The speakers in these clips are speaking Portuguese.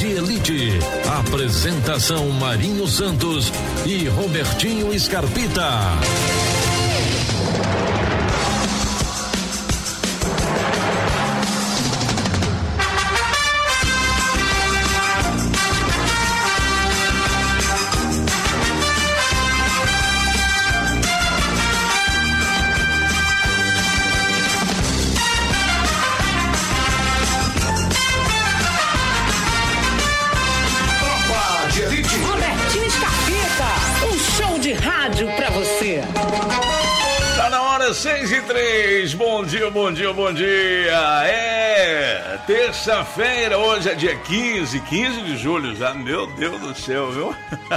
de Elite. Apresentação Marinho Santos e Robertinho Scarpita. Robertinho Scarpita, um show de rádio pra você. Tá na hora, 6:03. Bom dia, bom dia, bom dia. É terça-feira, hoje é dia 15 de julho já. Meu Deus do céu, viu?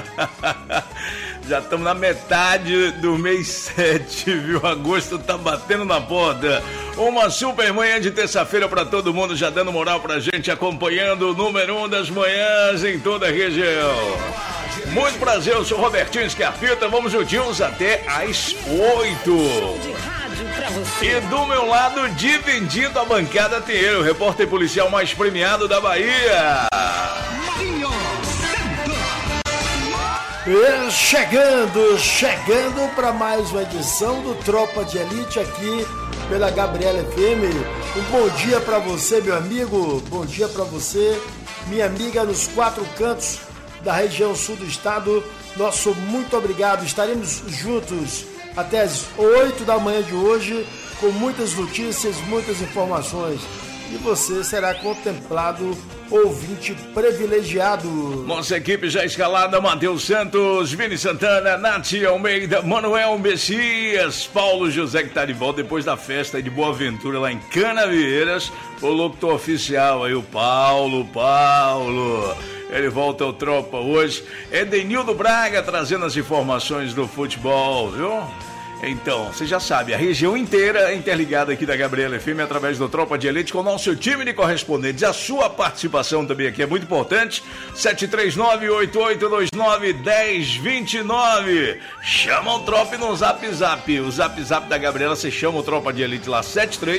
Já estamos na metade do mês 7, viu? Agosto tá batendo na porta. Uma super manhã de terça-feira pra todo mundo, já dando moral pra gente, acompanhando o número 1 das manhãs em toda a região. Muito prazer, eu sou Robertinho Scarpita, vamos juntinhos até às 8. E do meu lado, dividindo a bancada, tem ele, o repórter policial mais premiado da Bahia. Chegando para mais uma edição do Tropa de Elite aqui pela Gabriela FM. Um bom dia para você, meu amigo. Bom dia para você, minha amiga nos 4 cantos da região sul do estado. Nosso muito obrigado. Estaremos juntos até as 8 da manhã de hoje com muitas notícias, muitas informações. E você será contemplado ouvinte privilegiado. Nossa equipe já escalada: Matheus Santos, Vini Santana, Nath Almeida, Manuel Messias, Paulo José, que tá de volta depois da festa de Boa Ventura lá em Canavieiras. O locutor oficial aí, o Paulo. Ele volta ao Tropa hoje. Edenildo Braga trazendo as informações do futebol, viu? Então, você já sabe, a região inteira é interligada aqui da Gabriela FM através do Tropa de Elite com o nosso time de correspondentes. A sua participação também aqui é muito importante. 739-8829-1029. Chama o Tropa no Zap Zap. O Zap Zap da Gabriela, você chama o Tropa de Elite lá,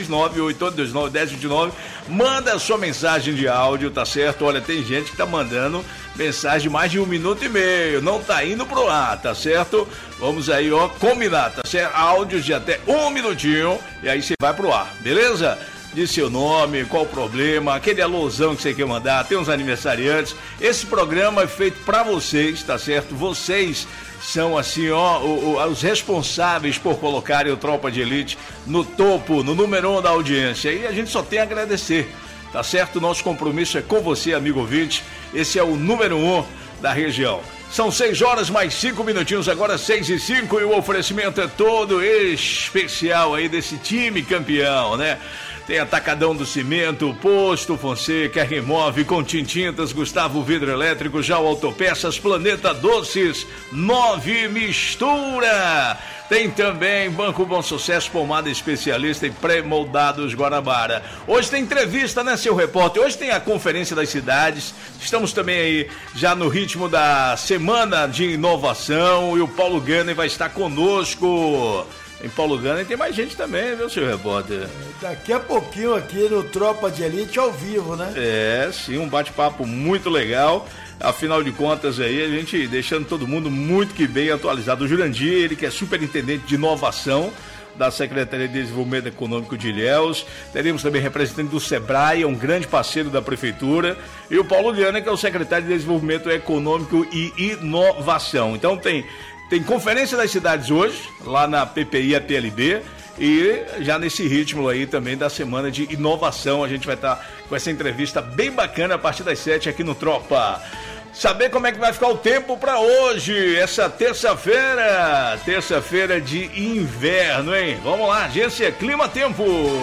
739-8829-1029. Manda a sua mensagem de áudio, tá certo? Olha, tem gente que tá mandando mensagem de mais de 1 minuto e meio. Não tá indo pro ar, tá certo? Vamos aí, ó, combinar, tá certo? Áudios de até 1 minutinho e aí você vai pro ar, beleza? Diz seu nome, qual o problema, aquele alôzão que você quer mandar, tem uns aniversariantes. Esse programa é feito pra vocês, tá certo? Vocês são assim, ó, os responsáveis por colocarem o Tropa de Elite no topo, no número 1 da audiência. E a gente só tem a agradecer, tá certo? Nosso compromisso é com você, amigo ouvinte. Esse é o número 1 da região. São 6 horas mais 5 minutinhos, agora 6:05, e o oferecimento é todo especial aí desse time campeão, né? Tem Atacadão do Cimento, Posto Fonseca, Remove, Contim Tintas, Gustavo Vidro Elétrico, Já Autopeças, Planeta Doces, 9 Mistura. Tem também Banco Bom Sucesso, pomada especialista em pré-moldados Guanabara. Hoje tem entrevista, né, seu repórter? Hoje tem a Conferência das Cidades. Estamos também aí já no ritmo da Semana de Inovação e o Paulo Gane vai estar conosco. Em Paulo Gane tem mais gente também, viu, seu repórter? Daqui a pouquinho aqui no Tropa de Elite ao vivo, né? É, sim, um bate-papo muito legal. Afinal de contas aí, a gente deixando todo mundo muito que bem atualizado. O Jurandir, ele que é superintendente de inovação da Secretaria de Desenvolvimento Econômico de Ilhéus. Teremos também representante do Sebrae, um grande parceiro da Prefeitura. E o Paulo Liana, que é o secretário de Desenvolvimento Econômico e Inovação. Então tem Conferência das Cidades hoje, lá na PPI APLB. E já nesse ritmo aí também da Semana de Inovação, a gente vai estar com essa entrevista bem bacana a partir das 7 aqui no Tropa. Saber como é que vai ficar o tempo para hoje, essa terça-feira de inverno, hein? Vamos lá, agência Clima Tempo.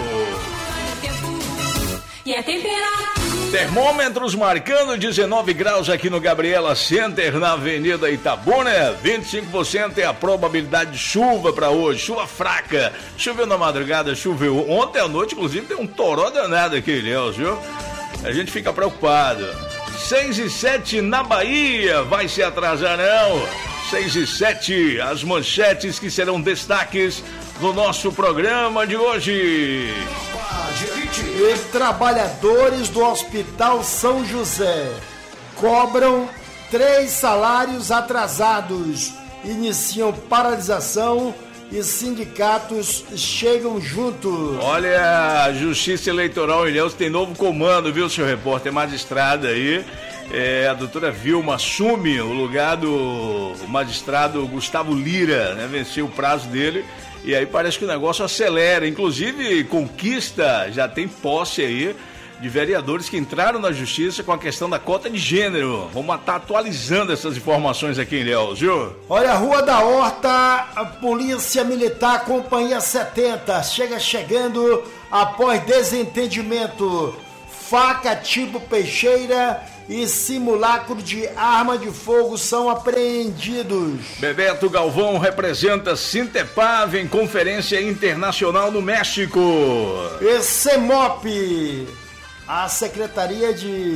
E a temperatura? Termômetros marcando 19 graus aqui no Gabriela Center, na Avenida Itabuna. 25% é a probabilidade de chuva para hoje, chuva fraca. Choveu na madrugada, choveu ontem à noite, inclusive tem um toró danado aqui, Ilhéus, viu? A gente fica preocupado. 6:07 na Bahia, vai se atrasar não? 6:07, as manchetes que serão destaques no nosso programa de hoje. E trabalhadores do Hospital São José cobram 3 salários atrasados, iniciam paralisação e sindicatos chegam juntos. Olha, a Justiça Eleitoral em Ilhéus tem novo comando, viu, senhor repórter? Magistrada aí, a doutora Vilma assume o lugar do magistrado Gustavo Lira, né? Venceu o prazo dele e aí parece que o negócio acelera, inclusive conquista, já tem posse aí de vereadores que entraram na justiça com a questão da cota de gênero. Vamos estar atualizando essas informações aqui em Ilhéus, viu? Olha, Rua da Horta, a Polícia Militar, Companhia 70, chegando após desentendimento. Faca tipo peixeira e simulacro de arma de fogo são apreendidos. Bebeto Galvão representa Sintepav em conferência internacional no México. E CEMOP, a Secretaria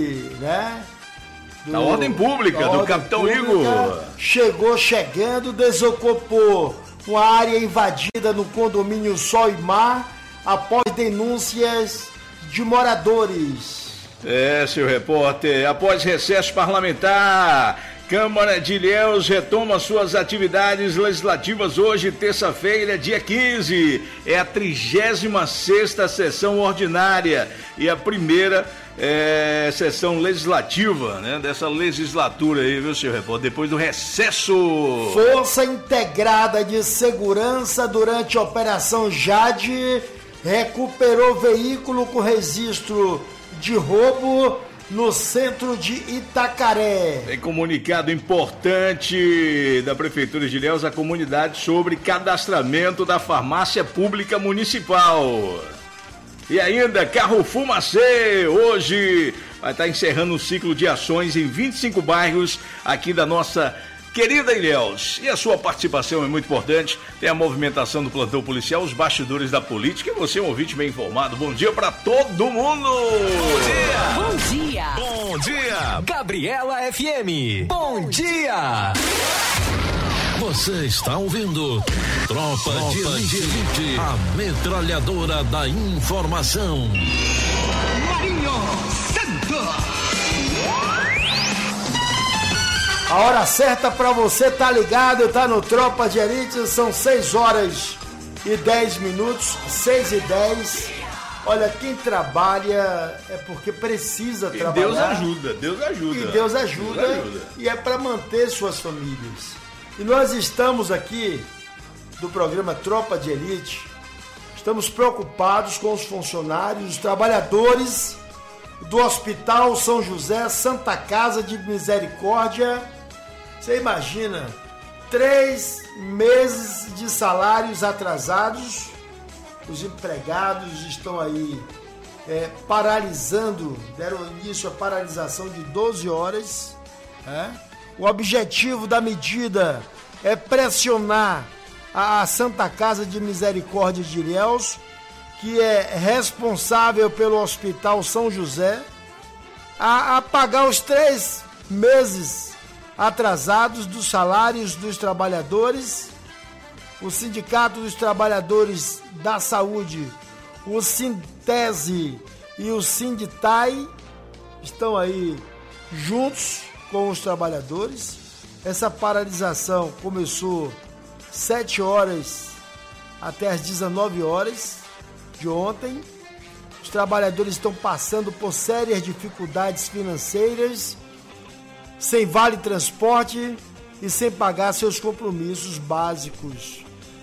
da Ordem Pública, do Capitão Igor. Chegando, desocupou uma área invadida no condomínio Sol e Mar após denúncias de moradores. Senhor repórter, após recesso parlamentar, Câmara de Ilhéus retoma suas atividades legislativas hoje, terça-feira, dia 15. É a 36ª sessão ordinária e a primeira sessão legislativa, né, dessa legislatura aí, viu, senhor repórter? Depois do recesso. Força Integrada de Segurança durante a Operação Jade recuperou veículo com registro de roubo no centro de Itacaré. Tem comunicado importante da Prefeitura de Ilhéus à comunidade sobre cadastramento da farmácia pública municipal. E ainda, Carro Fumacê, hoje vai estar encerrando um ciclo de ações em 25 bairros aqui da nossa querida Ilhéus. E a sua participação é muito importante. Tem a movimentação do plantão policial, os bastidores da política e você é um ouvinte bem informado. Bom dia pra todo mundo! Bom dia! Bom dia! Bom dia! Gabriela FM! Bom dia! Você está ouvindo Tropa de Elite, a metralhadora da informação. Marinho Santos. A hora certa pra você tá ligado, tá no Tropa de Elite, são 6h10, 6h10. Olha, quem trabalha é porque precisa trabalhar. Deus ajuda. E Deus ajuda. E é para manter suas famílias. E nós estamos aqui, do programa Tropa de Elite, estamos preocupados com os funcionários, os trabalhadores do Hospital São José, Santa Casa de Misericórdia. Você imagina, 3 meses de salários atrasados, os empregados estão aí paralisando, deram início à paralisação de 12 horas. O objetivo da medida é pressionar a Santa Casa de Misericórdia de Ilhéus, que é responsável pelo Hospital São José, a pagar os 3 meses atrasados dos salários dos trabalhadores. O Sindicato dos Trabalhadores da Saúde, o Sintese e o Sinditai estão aí juntos com os trabalhadores. Essa paralisação começou 7 horas até as 19 horas de ontem. Os trabalhadores estão passando por sérias dificuldades financeiras, sem vale transporte e sem pagar seus compromissos básicos.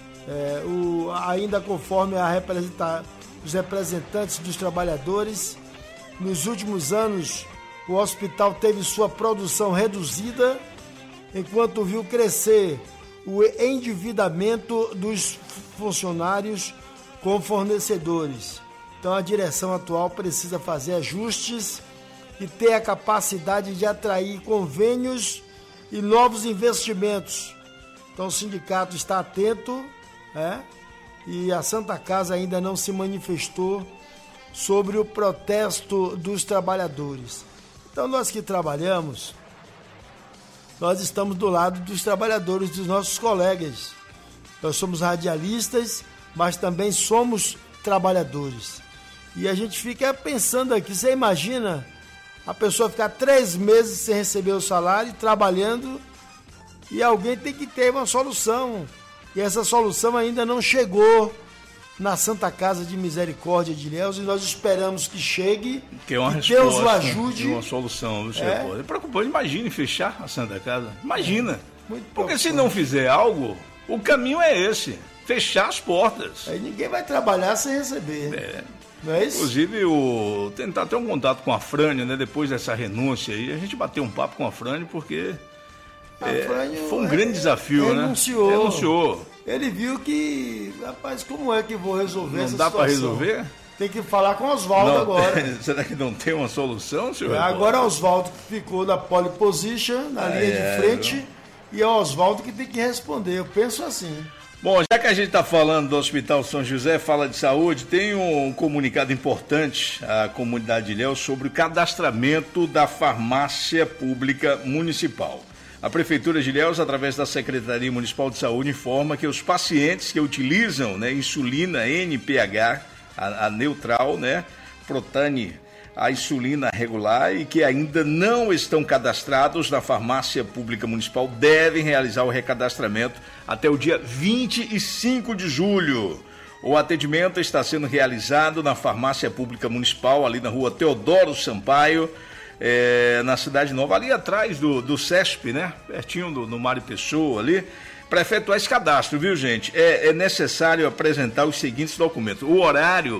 Ainda conforme os representantes dos trabalhadores, nos últimos anos o hospital teve sua produção reduzida, enquanto viu crescer o endividamento dos funcionários com fornecedores. Então a direção atual precisa fazer ajustes e ter a capacidade de atrair convênios e novos investimentos. Então o sindicato está atento, e a Santa Casa ainda não se manifestou sobre o protesto dos trabalhadores. Então nós que trabalhamos, nós estamos do lado dos trabalhadores, dos nossos colegas. Nós somos radialistas, mas também somos trabalhadores. E a gente fica pensando aqui, você imagina a pessoa ficar 3 meses sem receber o salário, trabalhando, e alguém tem que ter uma solução. E essa solução ainda não chegou na Santa Casa de Misericórdia de Ilhéus, e nós esperamos que chegue, que é uma resposta, Deus o ajude. Uma solução. É preocupante. Imagine fechar a Santa Casa. Imagina. Porque se não fizer algo, o caminho é esse. Fechar as portas. Aí ninguém vai trabalhar sem receber. Não é isso? Inclusive, tentar ter um contato com a Frânia, né? Depois dessa renúncia aí, a gente bateu um papo com a Frânia, porque foi um grande desafio, renunciou. Né? Renunciou. Ele viu que, rapaz, como é que vou resolver essa situação? Não dá para resolver? Tem que falar com o Oswaldo agora. Será que não tem uma solução, senhor? Agora o Oswaldo ficou na pole position, na linha de frente, e é o Oswaldo que tem que responder. Eu penso assim. Bom, já que a gente está falando do Hospital São José, fala de saúde, tem um comunicado importante à comunidade de Ilhéus sobre o cadastramento da farmácia pública municipal. A Prefeitura de Ilhéus, através da Secretaria Municipal de Saúde, informa que os pacientes que utilizam, né, insulina NPH, a neutral, né, Protane, a insulina regular, e que ainda não estão cadastrados na farmácia pública municipal, devem realizar o recadastramento até o dia 25 de julho. O atendimento está sendo realizado na farmácia pública municipal, ali na rua Teodoro Sampaio, na Cidade Nova, ali atrás do CESP, né? Pertinho do Mário Pessoa ali. Para efetuar esse cadastro, viu, gente? É necessário apresentar os seguintes documentos. O horário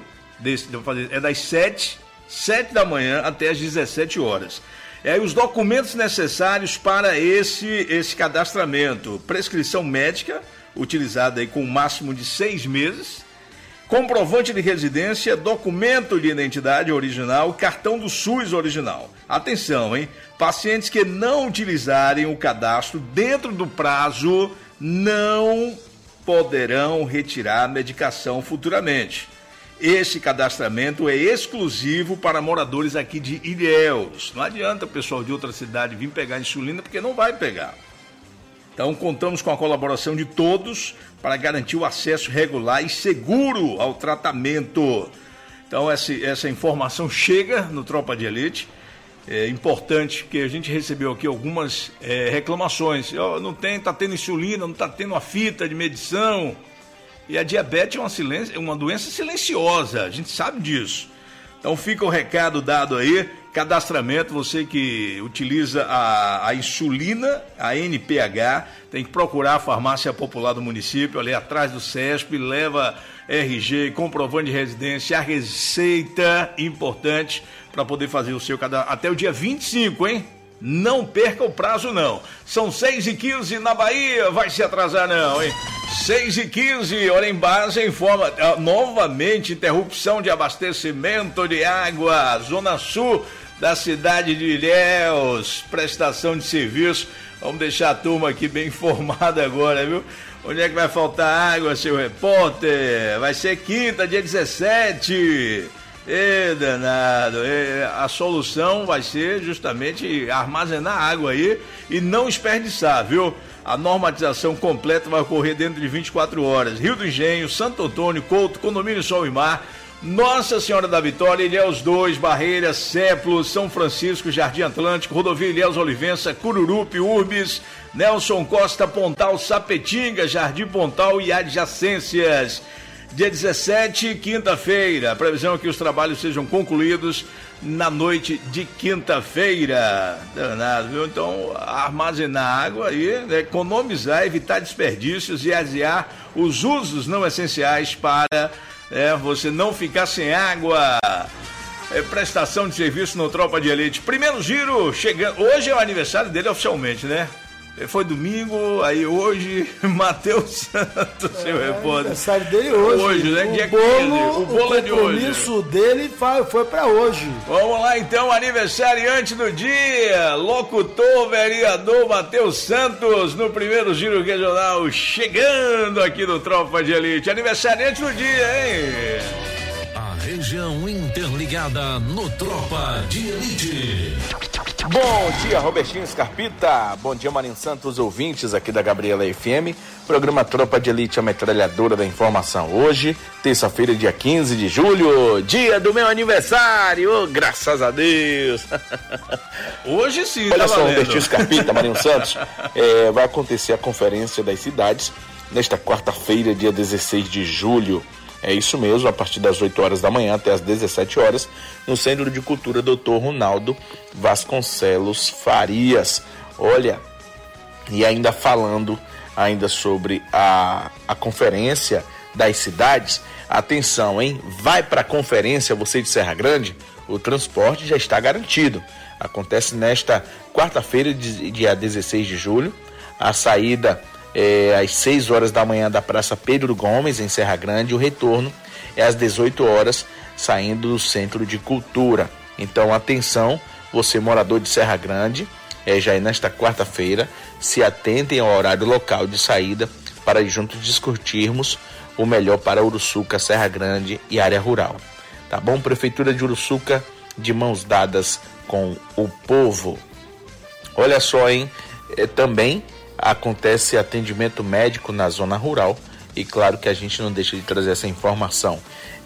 é das 7 da manhã até as 17 horas. Os documentos necessários para esse cadastramento: prescrição médica, utilizada aí com um máximo de 6 meses, comprovante de residência, documento de identidade original, cartão do SUS original. Atenção, hein? Pacientes que não utilizarem o cadastro dentro do prazo não poderão retirar medicação futuramente. Esse cadastramento é exclusivo para moradores aqui de Ilhéus. Não adianta o pessoal de outra cidade vir pegar insulina, porque não vai pegar. Então, contamos com a colaboração de todos para garantir o acesso regular e seguro ao tratamento. Então, essa informação chega no Tropa de Elite. É importante, porque a gente recebeu aqui algumas reclamações. Não está tendo insulina, não está tendo a fita de medição. E a diabetes é uma doença silenciosa, a gente sabe disso. Então fica o recado dado aí, cadastramento, você que utiliza a insulina, a NPH, tem que procurar a farmácia popular do município, ali atrás do CESP, leva RG, comprovante de residência, a receita importante para poder fazer o seu cadastro até o dia 25, hein? Não perca o prazo, não. São 6h15 na Bahia, vai se atrasar não, hein? 6h15, hora em base, informa novamente interrupção de abastecimento de água, zona sul da cidade de Ilhéus, prestação de serviço. Vamos deixar a turma aqui bem informada agora, viu? Onde é que vai faltar água, seu repórter? Vai ser quinta, dia 17. Danado, a solução vai ser justamente armazenar água aí e não desperdiçar, viu? A normatização completa vai ocorrer dentro de 24 horas. Rio do Engenho, Santo Antônio, Couto, Condomínio Sol e Mar, Nossa Senhora da Vitória, Ilhéus 2, Barreiras, Céplo, São Francisco, Jardim Atlântico, Rodovia Ilhéus Olivença, Cururupi, Urbis, Nelson Costa, Pontal, Sapetinga, Jardim Pontal e adjacências. Dia 17, quinta-feira, a previsão é que os trabalhos sejam concluídos na noite de quinta-feira. Danado, viu? Então, armazenar água aí, né? Economizar, evitar desperdícios e adiar os usos não essenciais para você não ficar sem água. Prestação de serviço no Tropa de Elite. Primeiro giro chegando. Hoje é o aniversário dele oficialmente, né? Foi domingo, aí hoje, Matheus Santos, seu repórter. Aniversário dele hoje. Hoje, né? Dia 15. O bolo é de hoje. O compromisso dele foi pra hoje. Vamos lá, então, aniversariante do dia, locutor, vereador Matheus Santos, no primeiro giro regional, chegando aqui no Tropa de Elite. Aniversariante do dia, hein? A região interligada no Tropa de Elite. Bom dia, Robertinho Scarpita. Bom dia, Marinho Santos, ouvintes aqui da Gabriela FM. Programa Tropa de Elite, a metralhadora da informação. Hoje, terça-feira, dia 15 de julho, dia do meu aniversário. Graças a Deus. Hoje sim, olha tá só, valendo. Robertinho Scarpita, Marinho Santos. Vai acontecer a Conferência das Cidades nesta quarta-feira, dia 16 de julho. É isso mesmo, a partir das 8 horas da manhã até as 17 horas, no Centro de Cultura Dr. Ronaldo Vasconcelos Farias. Olha, e ainda falando sobre a Conferência das Cidades, atenção, hein? Vai para a conferência, você de Serra Grande, o transporte já está garantido. Acontece nesta quarta-feira, dia 16 de julho, a saída às 6 horas da manhã da Praça Pedro Gomes, em Serra Grande, o retorno é às 18 horas, saindo do Centro de Cultura. Então, atenção, você morador de Serra Grande, já é nesta quarta-feira, se atentem ao horário local de saída para juntos discutirmos o melhor para Uruçuca, Serra Grande e área rural. Tá bom? Prefeitura de Uruçuca, de mãos dadas com o povo. Olha só, hein? Também acontece atendimento médico na zona rural e claro que a gente não deixa de trazer essa informação.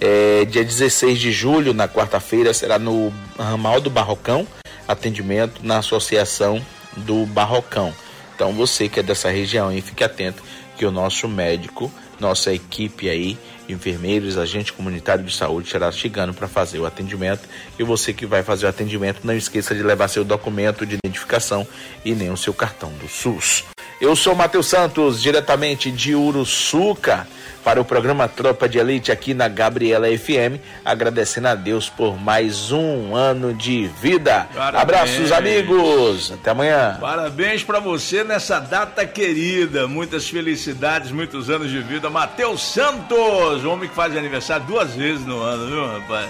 Dia 16 de julho, na quarta-feira, será no ramal do Barrocão, atendimento na Associação do Barrocão. Então você que é dessa região, hein, fique atento que o nosso médico, nossa equipe aí, enfermeiros, agente comunitário de saúde, estará chegando para fazer o atendimento. E você que vai fazer o atendimento, não esqueça de levar seu documento de identificação e nem o seu cartão do SUS. Eu sou Matheus Santos, diretamente de Uruçuca, para o programa Tropa de Elite aqui na Gabriela FM, agradecendo a Deus por mais um ano de vida. Parabéns. Abraços, amigos, até amanhã. Parabéns para você nessa data querida, muitas felicidades, muitos anos de vida. Matheus Santos, homem que faz aniversário 2 vezes no ano, viu, rapaz?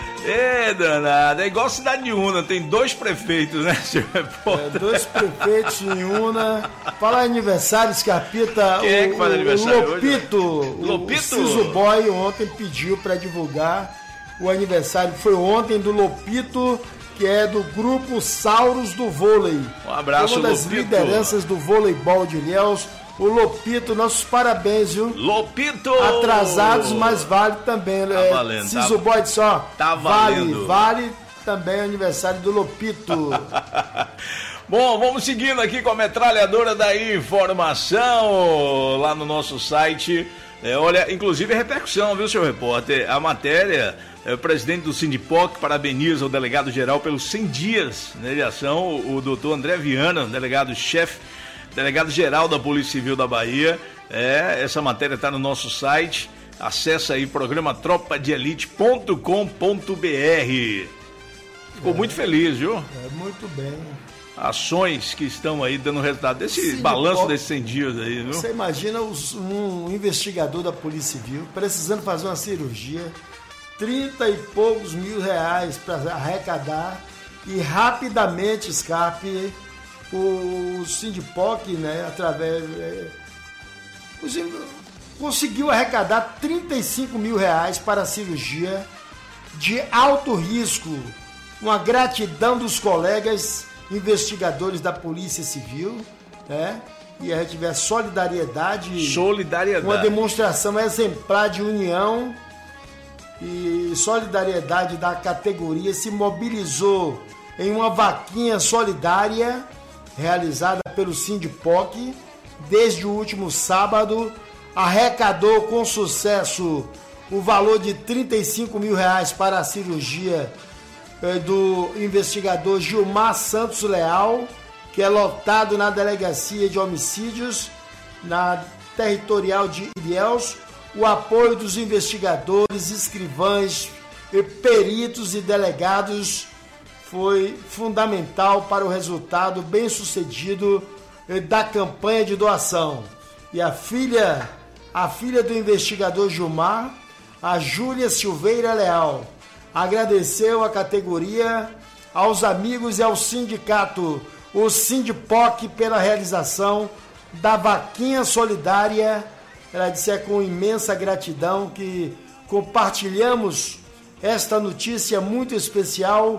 Danado, é igual Cidade de Una, tem 2 prefeitos, né, senhor repórter? 2 prefeitos em Una. Falar em aniversário, Scarpita, quem é que faz aniversário Lopito, Lopito? O Ciso Boy ontem pediu para divulgar o aniversário, foi ontem, do Lopito, que é do grupo Sauros do Vôlei. Um abraço, uma das Lopito. Lideranças do voleibol de Ilhéus. O Lopito, nossos parabéns, viu? Lopito! Atrasados, mas vale também. Tá valendo, Ciso Boy disse, ó, tá valendo. Vale também o aniversário do Lopito. Bom, vamos seguindo aqui com a metralhadora da informação lá no nosso site. Olha, inclusive repercussão, viu, senhor repórter? A matéria, o presidente do Sindipoc parabeniza o delegado-geral pelos 100 dias de ação, o doutor André Viana, delegado-chefe, delegado-geral da Polícia Civil da Bahia. Essa matéria está no nosso site. Acesse aí, programa tropadeelite.com.br. Ficou muito feliz, viu? Muito bem. Ações que estão aí dando resultado desse balanço desses 100 dias aí, viu? Você imagina um investigador da Polícia Civil precisando fazer uma cirurgia, 30 e poucos mil reais para arrecadar e rapidamente, Scarpe, o Sindipoc, né, através conseguiu arrecadar 35 mil reais para a cirurgia de alto risco. Uma gratidão dos colegas investigadores da Polícia Civil, né? E a gente tiver solidariedade, uma demonstração exemplar de união e solidariedade da categoria, se mobilizou em uma vaquinha solidária realizada pelo Sindipoc desde o último sábado, arrecadou com sucesso o valor de 35 mil reais para a cirurgia do investigador Gilmar Santos Leal, que é lotado na Delegacia de Homicídios, na Territorial de Ilhéus. O apoio dos investigadores, escrivães, peritos e delegados foi fundamental para o resultado bem-sucedido da campanha de doação. E a filha do investigador Gilmar, a Júlia Silveira Leal, agradeceu a categoria, aos amigos e ao sindicato, o Sindipoc, pela realização da vaquinha solidária. Ela disse: é com imensa gratidão que compartilhamos esta notícia muito especial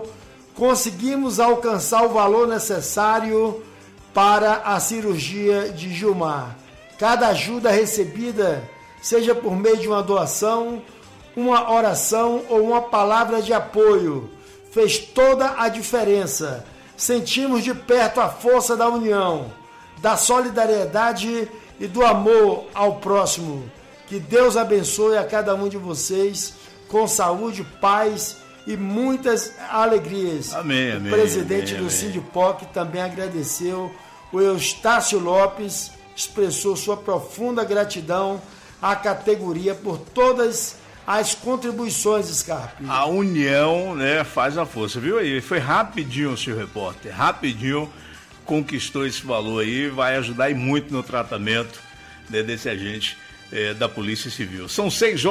conseguimos alcançar o valor necessário para a cirurgia de Gilmar. Cada ajuda recebida, seja por meio de uma doação, uma oração ou uma palavra de apoio, fez toda a diferença. Sentimos de perto a força da união, da solidariedade e do amor ao próximo. Que Deus abençoe a cada um de vocês com saúde, paz e muitas alegrias. Amém, amém. O presidente amém, do amém. Sindipoc também agradeceu. O Eustácio Lopes expressou sua profunda gratidão à categoria por todas as contribuições, Scarpe. A união, né, faz a força, viu aí? Foi rapidinho, senhor repórter, rapidinho conquistou esse valor aí, vai ajudar e muito no tratamento, né, desse agente da Polícia Civil. São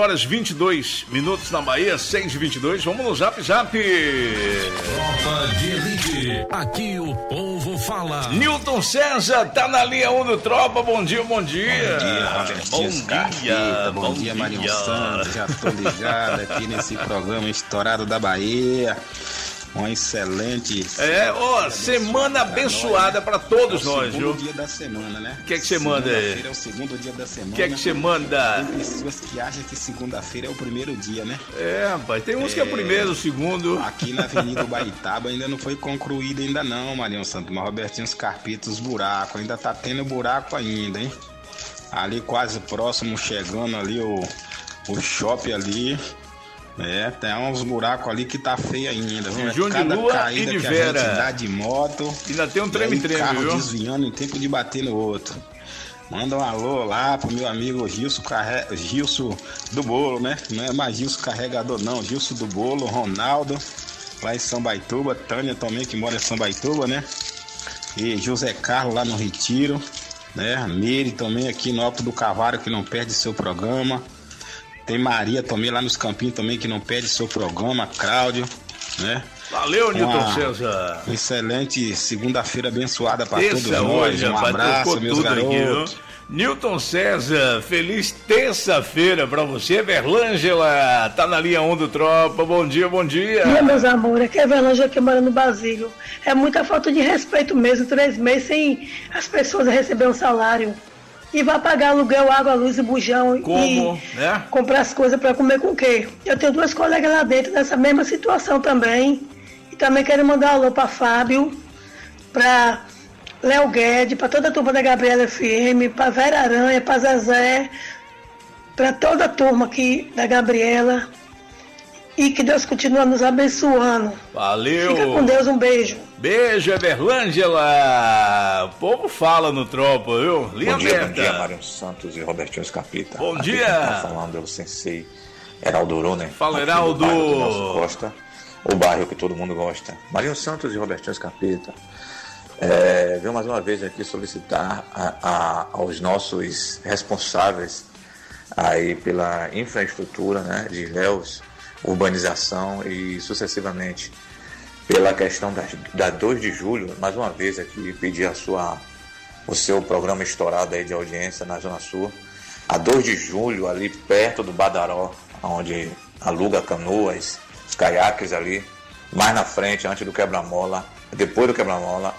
6h22 na Bahia, 6h22, vamos no Zap Zap. Tropa de Elite, aqui o povo fala. Newton César tá na linha 1 do Tropa, bom dia. Bom dia, Robertinho Carpita, bom dia, Marinho Santos, já tô ligado aqui nesse programa estourado da Bahia. Uma excelente semana abençoada para todos nós, viu? É o segundo dia da semana, né? O que você manda aí? É o segundo dia da semana. O que você manda? Tem pessoas que acham que segunda-feira é o primeiro dia, né? Rapaz, tem uns que é o primeiro, o segundo. Aqui na Avenida Baitaba ainda não foi concluída ainda não, Marinho Santos, mas Robertinho Carpita, os buracos, ainda tá tendo buraco ainda, hein? Ali quase próximo, chegando ali o shopping ali. Tem uns buracos ali que tá feio ainda, viu? João de Lua e de Vera. A gente dá de moto. Ainda tem um treme-treme, carro viu? Desviando em tempo de bater no outro. Manda um alô lá pro meu amigo Gilson do Bolo, né? Não é mais Gilson Carregador, não. Gilson do Bolo, Ronaldo, lá em São Baituba. Tânia também, que mora em São Baituba, né? E José Carlos lá no Retiro, né? Meire também aqui no Alto do Cavalo, que não perde seu programa. Tem Maria também lá nos Campinhos também, que não perde seu programa, Cláudio, né? Valeu, Newton César. Excelente segunda-feira abençoada para todos nós. Hoje, um abraço, meus garotos. Aqui, Newton César, feliz terça-feira para você. Verlângela, tá na linha 1 do Tropa. Bom dia. Bom dia, meus amores. Aqui é Verlângela, aqui mora no Basílio. É muita falta de respeito mesmo, 3 meses sem as pessoas receberem um salário. E vai pagar aluguel, água, luz e bujão. Né? Comprar as coisas para comer com o quê? Eu tenho 2 colegas lá dentro nessa mesma situação também. E também quero mandar um alô para Fábio, para Léo Guedes, para toda a turma da Gabriela FM, para Vera Aranha, para Zezé, para toda a turma aqui da Gabriela. E que Deus continue nos abençoando. Valeu. Fica com Deus, um beijo. Beijo, Everlângela. O povo fala no Tropa, viu? Linha aberta. Bom dia, Mário Santos e Robertinho Carpita. Bom aqui dia. Tá falando é o sensei Heraldo Ronen. Fala, Heraldo. Costa, o bairro que todo mundo gosta. Mário Santos e Robertinho Carpita. Venho mais uma vez aqui solicitar aos nossos responsáveis aí pela infraestrutura, né, de Ilhéus, urbanização e sucessivamente pela questão da 2 de julho, mais uma vez aqui pedir o seu programa estourado aí de audiência na Zona Sul, a 2 de julho ali perto do Badaró, onde aluga canoas, caiaques ali, mais na frente, antes do quebra-mola, depois do quebra-mola,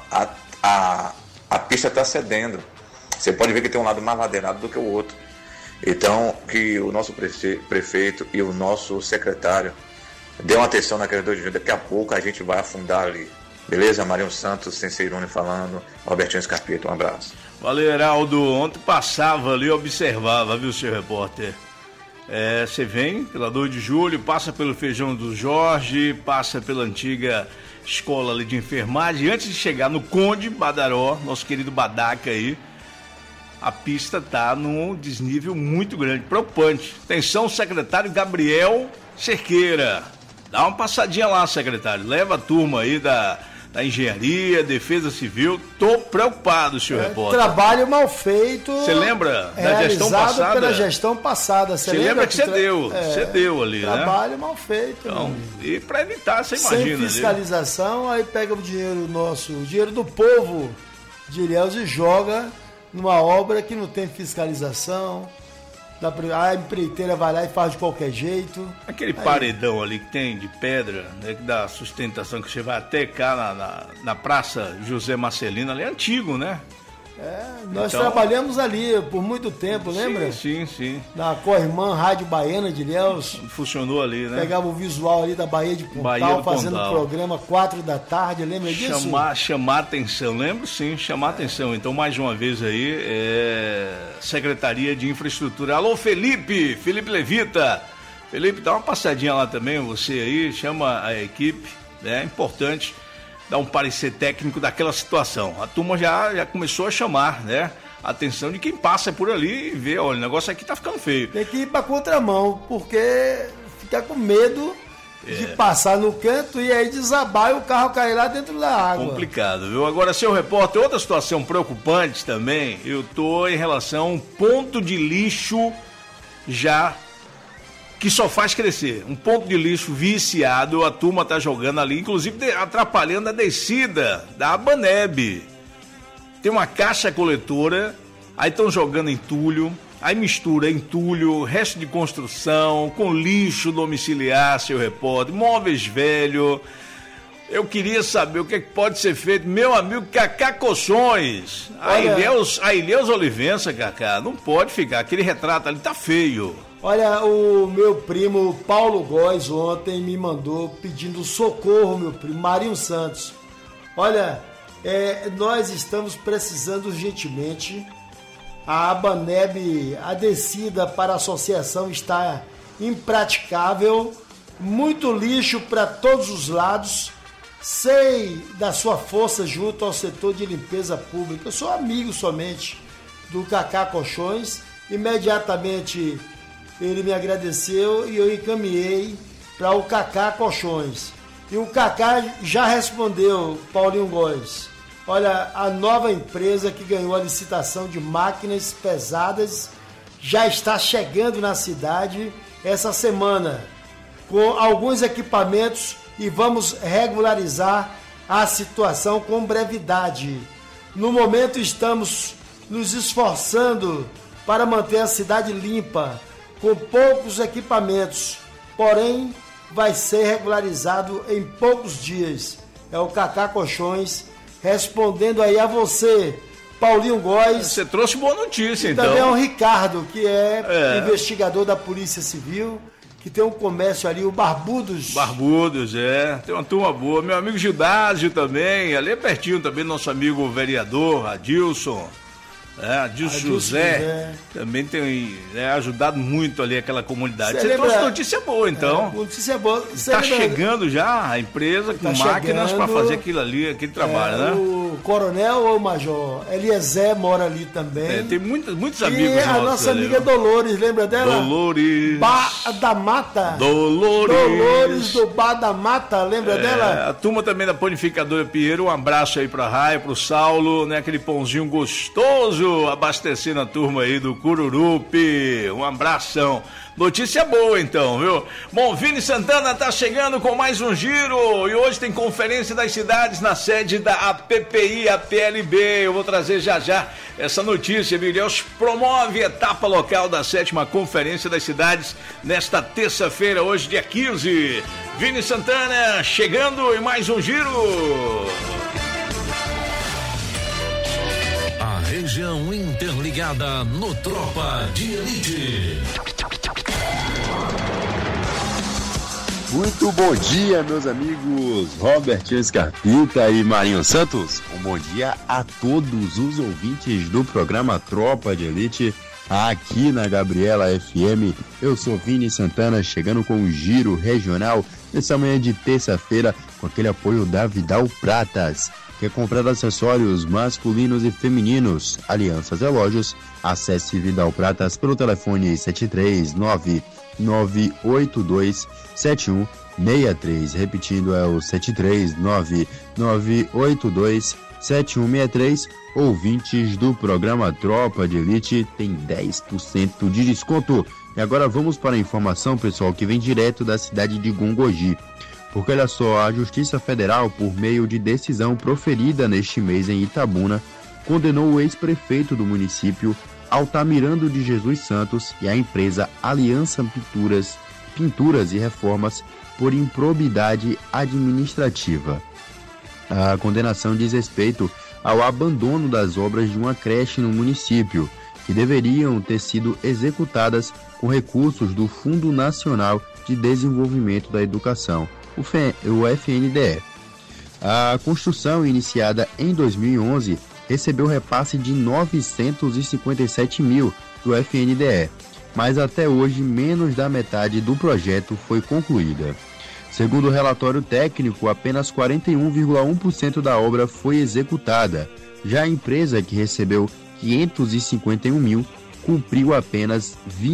a pista está cedendo, você pode ver que tem um lado mais ladeirado do que o outro. Então, que o nosso prefeito e o nosso secretário dê uma atenção naqueles 2 de julho. Daqui a pouco a gente vai afundar ali. Beleza? Marinho Santos, Sensei Ronen falando. Robertinho Carpita, um abraço. Valeu, Heraldo. Ontem passava ali, observava, viu, seu repórter? Você vem pela 2 de julho, passa pelo Feijão do Jorge, passa pela antiga escola ali de enfermagem. Antes de chegar no Conde Badaró, nosso querido Badaca aí, a pista está num desnível muito grande, preocupante. Atenção, secretário Gabriel Cerqueira. Dá uma passadinha lá, secretário. Leva a turma aí da engenharia, defesa civil. Tô preocupado, senhor repórter. Trabalho mal feito. Você lembra da gestão passada? Pela gestão passada. Você lembra que você deu ali, né? Trabalho mal feito. Então, e para evitar, você imagina. Sem fiscalização, aí pega o dinheiro nosso, o dinheiro do povo de Ilhéus e joga numa obra que não tem fiscalização, A empreiteira vai lá e faz de qualquer jeito. Aquele paredão ali que tem de pedra, né, que dá sustentação, que você vai até cá na Praça José Marcelino, ali é antigo, né? Nós trabalhamos ali por muito tempo, lembra? Sim. Na Corrimã Rádio Baiana de Ilhéus. Funcionou ali, né? Pegava o visual ali da Baía de Pontal, fazendo o programa 4 da tarde, lembra disso? Chamar atenção, lembro sim, chamar atenção. Então, mais uma vez aí, Secretaria de Infraestrutura. Alô, Felipe Levita. Felipe, dá uma passadinha lá também, você aí, chama a equipe, né? É importante dar um parecer técnico daquela situação. A turma já começou a chamar, né, a atenção de quem passa por ali e vê, olha, o negócio aqui tá ficando feio. Tem que ir pra contramão, porque fica com medo de passar no canto e aí desabar e o carro cair lá dentro da água. Complicado, viu? Agora, seu repórter, outra situação preocupante também, eu tô em relação a um ponto de lixo que só faz crescer. Um ponto de lixo viciado, a turma tá jogando ali, inclusive atrapalhando a descida da Abaneb. Tem uma caixa coletora, aí estão jogando entulho, aí mistura entulho, resto de construção, com lixo domiciliar, seu repórter, móveis velhos. Eu queria saber o que é que pode ser feito. Meu amigo Cacá Colchões, a Ilhéus Olivença, Cacá, não pode ficar, aquele retrato ali tá feio. Olha, o meu primo Paulo Góes ontem me mandou pedindo socorro, meu primo Marinho Santos. Olha, nós estamos precisando urgentemente. A Abaneb, a descida para a associação está impraticável, muito lixo para todos os lados. Sei da sua força junto ao setor de limpeza pública. Eu sou amigo somente do Cacá Colchões. Imediatamente ele me agradeceu e eu encaminhei para o Cacá Colchões. E o Cacá já respondeu, Paulinho Góes. Olha, a nova empresa que ganhou a licitação de máquinas pesadas já está chegando na cidade essa semana com alguns equipamentos e vamos regularizar a situação com brevidade. No momento estamos nos esforçando para manter a cidade limpa, com poucos equipamentos, porém vai ser regularizado em poucos dias. É o Cacá Colchões respondendo aí a você, Paulinho Góes. Você trouxe boa notícia, então. Também é o Ricardo, que é investigador da Polícia Civil, que tem um comércio ali, o Barbudos. Barbudos, tem uma turma boa. Meu amigo Gildásio também, ali é pertinho também, nosso amigo vereador Adilson. Adilson José também tem ajudado muito ali aquela comunidade. Você trouxe notícia boa, então. Notícia boa. Está chegando já a empresa com máquinas para fazer aquilo ali, aquele trabalho, né? O coronel ou o major Eliezer mora ali também. Tem muitos amigos. E a nossa amiga Dolores, lembra dela? Dolores. Bar da Mata. Dolores do Bar da Mata, lembra dela? A turma também da Panificadora Pinheiro, um abraço aí pra Raia, pro Saulo, né? Aquele pãozinho gostoso, abastecendo a turma aí do Cururupi. Um abração. Notícia boa, então, viu? Bom, Vini Santana tá chegando com mais um giro e hoje tem Conferência das Cidades na sede da APPI, a PLB. Eu vou trazer já essa notícia. Ilhéus promove etapa local da 7ª Conferência das Cidades nesta terça-feira, hoje, dia 15. Vini Santana chegando em mais um giro. A região interligada no Tropa de Elite. Muito bom dia, meus amigos Robertinho Scarpita e Marinho Santos. Um bom dia a todos os ouvintes do programa Tropa de Elite aqui na Gabriela FM. Eu sou Vini Santana, chegando com o Giro Regional nessa manhã de terça-feira, com aquele apoio da Vidal Pratas. Quer comprar acessórios masculinos e femininos, alianças e relógios? Acesse Vidal Pratas pelo telefone 739-982-7163. Repetindo, é o 739-982-7163. Ouvintes do programa Tropa de Elite tem 10% de desconto. E agora vamos para a informação, pessoal, que vem direto da cidade de Gongogi. Porque olha só, a Justiça Federal, por meio de decisão proferida neste mês em Itabuna, condenou o ex-prefeito do município Altamirando de Jesus Santos e a empresa Aliança Pinturas e Reformas por improbidade administrativa. A condenação diz respeito ao abandono das obras de uma creche no município, que deveriam ter sido executadas com recursos do Fundo Nacional de Desenvolvimento da Educação, o FNDE. A construção, iniciada em 2011, recebeu repasse de 957 mil do FNDE, mas até hoje menos da metade do projeto foi concluída. Segundo o relatório técnico, apenas 41,1% da obra foi executada. Já a empresa, que recebeu 551 mil, cumpriu apenas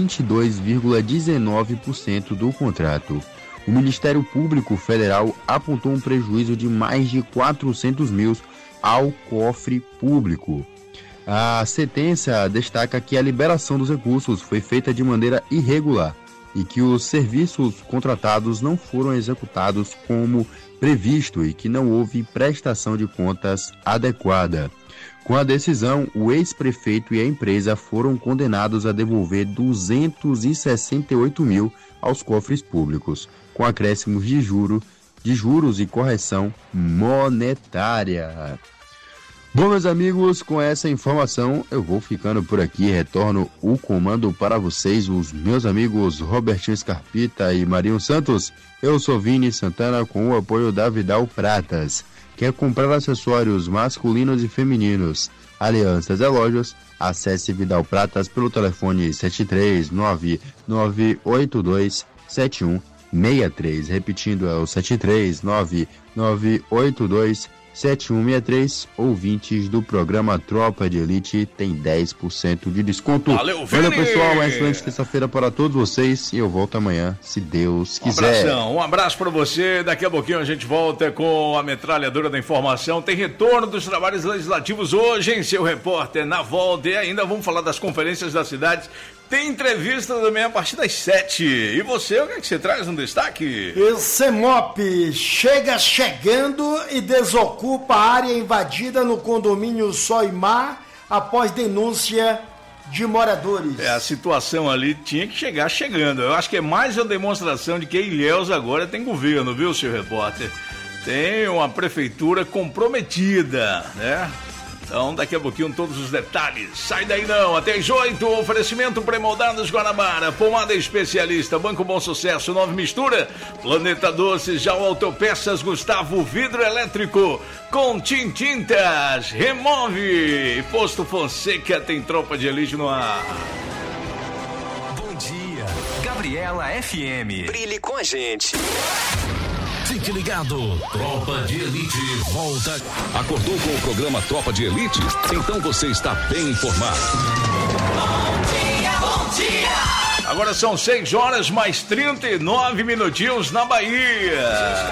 22,19% do contrato. O Ministério Público Federal apontou um prejuízo de mais de 400 mil ao cofre público. A sentença destaca que a liberação dos recursos foi feita de maneira irregular e que os serviços contratados não foram executados como previsto e que não houve prestação de contas adequada. Com a decisão, o ex-prefeito e a empresa foram condenados a devolver 268 mil aos cofres públicos, com acréscimos de juros e correção monetária. Bom, meus amigos, com essa informação eu vou ficando por aqui. Retorno o comando para vocês, os meus amigos Robertinho Scarpita e Marinho Santos. Eu sou Vini Santana, com o apoio da Vidal Pratas. Quer comprar acessórios masculinos e femininos, alianças e lojas? Acesse Vidal Pratas pelo telefone 739-982-7163. Repetindo, é o 739-982-7163. 7163, ouvintes do programa Tropa de Elite tem 10% de desconto. Valeu, Vini! Valeu, pessoal, uma excelente terça-feira para todos vocês e eu volto amanhã, se Deus quiser. Um abraço para você, daqui a pouquinho a gente volta com a metralhadora da informação. Tem retorno dos trabalhos legislativos hoje em Seu Repórter na volta e ainda vamos falar das conferências das cidades. Tem entrevista também a partir das 7. E você, o que é que você traz no destaque? O CEMOP chegando e desocupa a área invadida no condomínio Soimar após denúncia de moradores. A situação ali tinha que chegar chegando. Eu acho que é mais uma demonstração de que Ilhéus agora tem governo, viu, seu repórter? Tem uma prefeitura comprometida, né? Então, daqui a pouquinho, todos os detalhes. Sai daí não, até às 8, oferecimento pré-moldados Guanabara, pomada especialista, Banco Bom Sucesso, Nova Mistura, Planeta Doces, já Autopeças, Gustavo Vidro Elétrico, com Tintintas, Remove, Posto Fonseca, tem Tropa de Elite no ar. Bom dia, Gabriela FM. Brilhe com a gente. Fique ligado, Tropa de Elite volta. Acordou com o programa Tropa de Elite? Então você está bem informado. Bom dia, bom dia. Agora são 6 horas mais 39 minutinhos na Bahia.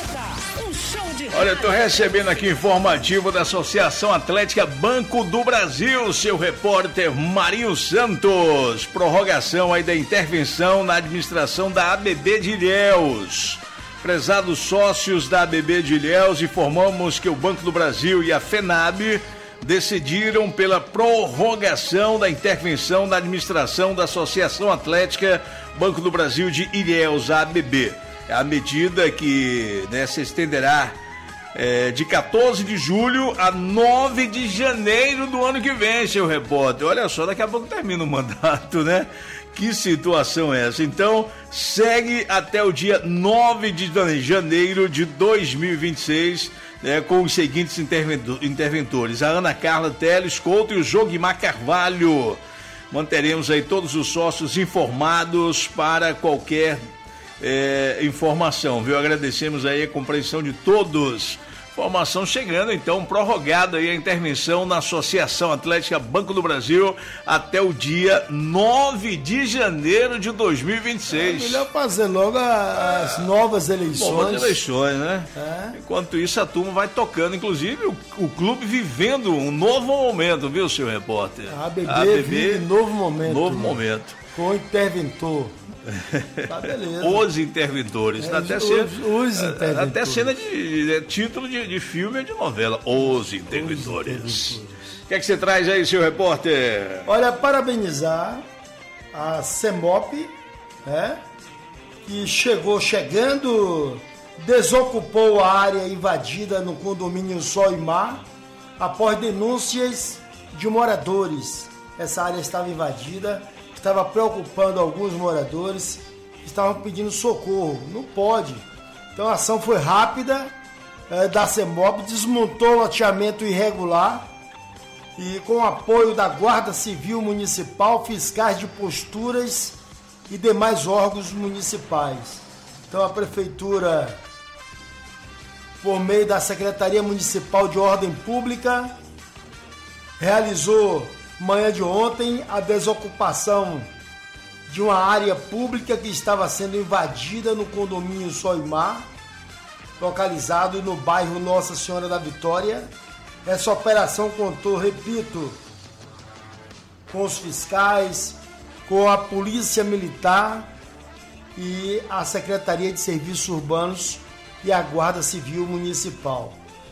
Olha, eu tô recebendo aqui informativo da Associação Atlética Banco do Brasil, seu repórter Marinho Santos. Prorrogação aí da intervenção na administração da ABB de Ilhéus. Prezados sócios da ABB de Ilhéus, informamos que o Banco do Brasil e a FENAB decidiram pela prorrogação da intervenção na administração da Associação Atlética Banco do Brasil de Ilhéus, a ABB. A medida que se estenderá de 14 de julho a 9 de janeiro do ano que vem, seu repórter. Olha só, daqui a pouco termina o mandato, né? Que situação é essa? Então, segue até o dia 9 de janeiro de 2026, com os seguintes interventores: a Ana Carla Teles Couto e o Jogmar Carvalho. Manteremos aí todos os sócios informados para qualquer informação, viu? Agradecemos aí a compreensão de todos. Informação chegando, então, prorrogada aí a intervenção na Associação Atlética Banco do Brasil até o dia 9 de janeiro de 2026. É melhor fazer logo as novas eleições. Novas eleições, né? Enquanto isso, a turma vai tocando, inclusive o clube vivendo um novo momento, viu, seu repórter? A ABB vive novo momento. Novo momento. Com o interventor. Tá, beleza. Os interventores. Até interventores. cena de título de filme ou de novela. Os interventores. O que é que você traz aí, seu repórter? Olha, parabenizar a CEMOP, né? Que chegando, desocupou a área invadida no condomínio Sol e Mar, após denúncias de moradores. Essa área estava invadida, estava preocupando alguns moradores que estavam pedindo socorro. Não pode. Então a ação foi rápida, da CEMOP, desmontou o loteamento irregular e com o apoio da Guarda Civil Municipal, fiscais de posturas e demais órgãos municipais. Então a Prefeitura, por meio da Secretaria Municipal de Ordem Pública, realizou, manhã de ontem, a desocupação de uma área pública que estava sendo invadida no condomínio Sol e Mar, localizado no bairro Nossa Senhora da Vitória. Essa operação contou, repito, com os fiscais, com a Polícia Militar e a Secretaria de Serviços Urbanos e a Guarda Civil Municipal.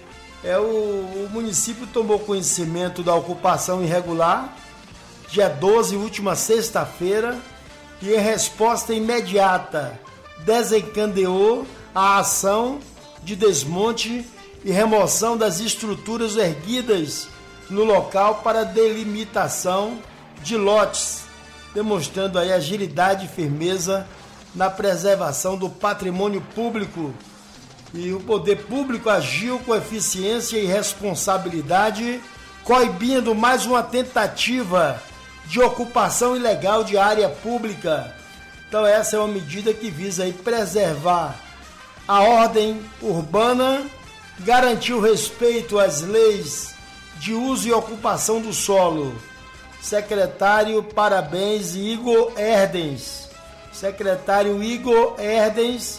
O município tomou conhecimento da ocupação irregular, dia 12, última sexta-feira, e em resposta imediata desencadeou a ação de desmonte e remoção das estruturas erguidas no local para delimitação de lotes, demonstrando aí agilidade e firmeza na preservação do patrimônio público. E o poder público agiu com eficiência e responsabilidade, coibindo mais uma tentativa de ocupação ilegal de área pública. Então essa é uma medida que visa aí preservar a ordem urbana, garantir o respeito às leis de uso e ocupação do solo. Secretário, parabéns, Igor Erdens. Secretário Igor Erdens,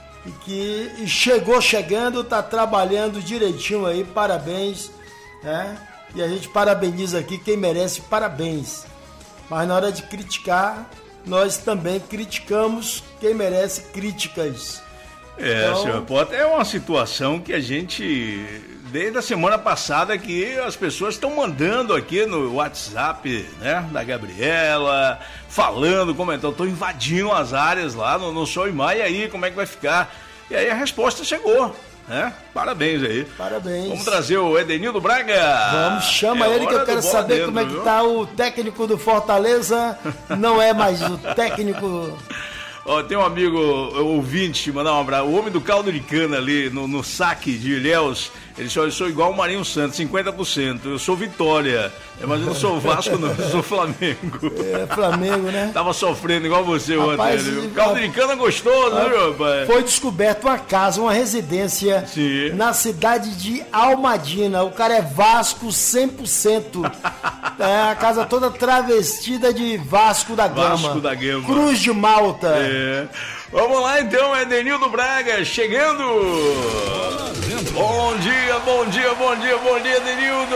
que chegando, está trabalhando direitinho aí, parabéns, né? E a gente parabeniza aqui quem merece parabéns. Mas na hora de criticar, nós também criticamos quem merece críticas. Então, senhor repórter, é uma situação que a gente, desde a semana passada, que as pessoas estão mandando aqui no WhatsApp, né, da Gabriela, falando, comentando, estão invadindo as áreas lá no Sol e Mar, e aí, como é que vai ficar? E aí a resposta chegou, né? Parabéns aí. Parabéns. Vamos trazer o Edenildo Braga. Vamos, chama ele que eu quero saber como é que tá o técnico do Fortaleza, não é mais o técnico... Ó, tem um amigo ouvinte, mandar um abraço, o homem do caldo de cana ali no saque de Ilhéus, ele disse, eu sou igual o Marinho Santos, 50%, eu sou Vitória, mas eu não sou Vasco não, eu sou Flamengo. É, Flamengo, né? Tava sofrendo igual você ontem. O caldo de cana gostoso, viu, rapaz? Foi descoberto uma casa, uma residência, sim, na cidade de Almadina, o cara é Vasco 100%, a casa toda travestida de Vasco da Gama. Vasco da Gama. Cruz de Malta. Vamos lá então, Edenildo Braga chegando. Bom dia, Edenildo.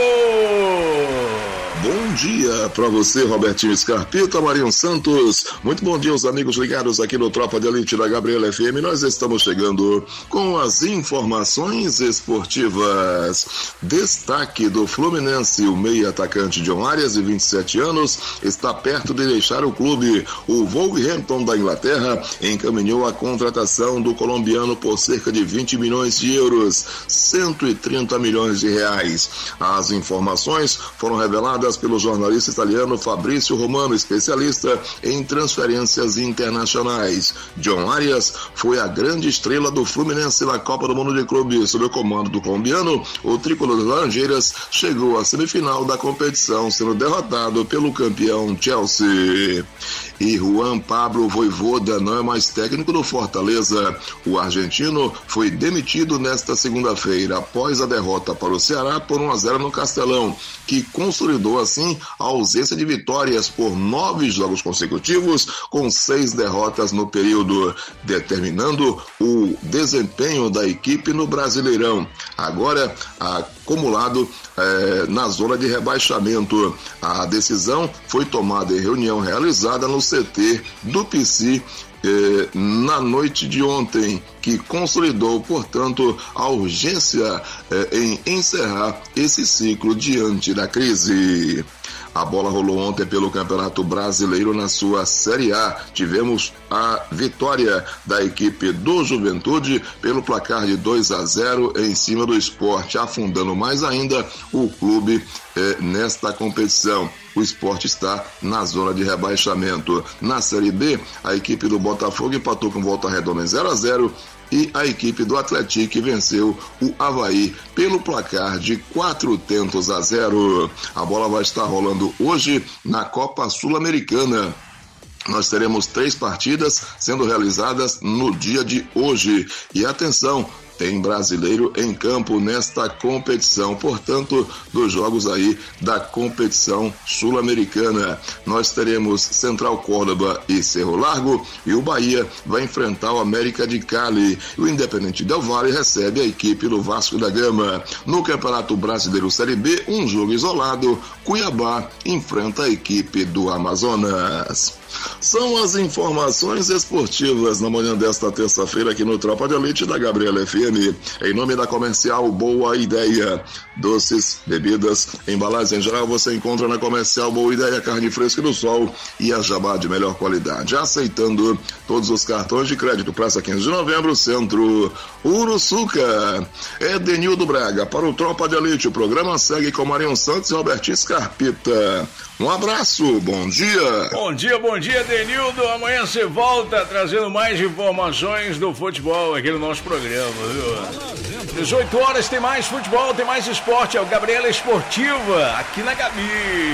Bom dia para você, Robertinho Scarpita, Marinho Santos. Muito bom dia aos amigos ligados aqui no Tropa de Elite da Gabriela FM. Nós estamos chegando com as informações esportivas. Destaque do Fluminense, o meia atacante John Arias, de 27 anos, está perto de deixar o clube. O Wolverhampton da Inglaterra encaminhou a contratação do colombiano por cerca de 20 milhões de euros, 130 milhões de reais. As informações foram reveladas pelo jornalista italiano Fabrício Romano, especialista em transferências internacionais. John Arias foi a grande estrela do Fluminense na Copa do Mundo de Clubes. Sob o comando do colombiano, o tricolor das Laranjeiras chegou à semifinal da competição, sendo derrotado pelo campeão Chelsea. E Juan Pablo Vojvoda não é mais técnico do Fortaleza. O argentino foi demitido nesta segunda-feira após a derrota para o Ceará por 1-0 no Castelão, que consolidou assim a ausência de vitórias por 9 jogos consecutivos, com 6 derrotas no período, determinando o desempenho da equipe no Brasileirão. Agora, a acumulado na zona de rebaixamento. A decisão foi tomada em reunião realizada no CT do PC na noite de ontem, que consolidou, portanto, a urgência em encerrar esse ciclo diante da crise. A bola rolou ontem pelo Campeonato Brasileiro na sua Série A. Tivemos a vitória da equipe do Juventude pelo placar de 2-0 em cima do Sport, afundando mais ainda o clube nesta competição. O Sport está na zona de rebaixamento. Na Série B, a equipe do Botafogo empatou com Volta Redonda em 0-0 e a equipe do Atlético venceu o Avaí pelo placar de 4-0. A bola vai estar rolando hoje na Copa Sul-Americana. Nós teremos 3 partidas sendo realizadas no dia de hoje. E atenção, tem brasileiro em campo nesta competição, portanto, dos jogos aí da competição sul-americana. Nós teremos Central Córdoba e Cerro Largo, e o Bahia vai enfrentar o América de Cali. O Independente Del Valle recebe a equipe do Vasco da Gama. No Campeonato Brasileiro Série B, um jogo isolado, Cuiabá enfrenta a equipe do Amazonas. São as informações esportivas na manhã desta terça-feira aqui no Tropa de Elite da Gabriela FM. Em nome da Comercial Boa Ideia. Doces, bebidas, embalagens em geral você encontra na Comercial Boa Ideia, carne fresca do sol e a jabá de melhor qualidade. Aceitando todos os cartões de crédito. Praça 15 de Novembro, Centro Uruçuca. Edenildo Braga para o Tropa de Elite. O programa segue com Marinho Santos e Robertinho Scarpita. Um abraço, bom dia. Bom dia, Denildo. Amanhã você volta trazendo mais informações do futebol aqui no nosso programa, viu? 18 horas tem mais futebol, tem mais esporte. É o Gabriela Esportiva, aqui na Gabi.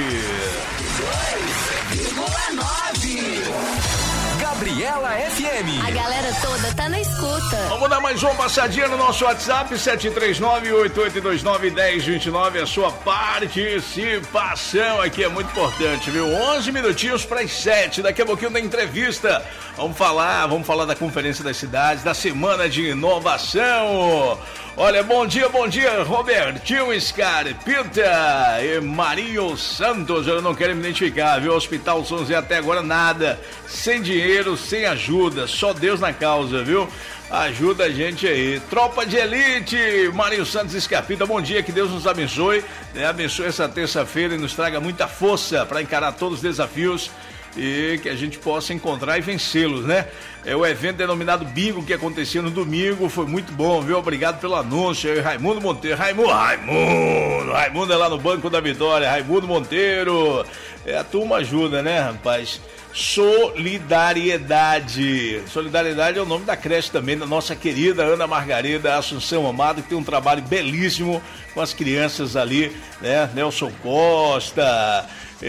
2,9. Gabriela FM. A galera toda tá na escuta. Vamos dar mais uma passadinha no nosso WhatsApp, 739-8829-1029. A sua participação aqui é muito importante, viu? 11 minutinhos para as 7. Daqui a pouquinho da entrevista. Vamos falar da Conferência das Cidades, da Semana de Inovação. Olha, bom dia, Robertinho Scarpita e Marinho Santos. Eu não quero me identificar, viu? Hospital São José até agora nada, sem dinheiro, sem ajuda, só Deus na causa, viu? Ajuda a gente aí. Tropa de Elite, Marinho Santos e Scarpita, bom dia, que Deus nos abençoe, né? Abençoe essa terça-feira e nos traga muita força para encarar todos os desafios e que a gente possa encontrar e vencê-los, né? É o evento denominado Bingo que aconteceu no domingo, foi muito bom, viu? Obrigado pelo anúncio aí, Raimundo Monteiro. Raimundo é lá no Banco da Vitória, Raimundo Monteiro. A turma ajuda, né, rapaz? Solidariedade é o nome da creche também da nossa querida Ana Margarida Assunção Amado, que tem um trabalho belíssimo com as crianças ali, né? Nelson Costa,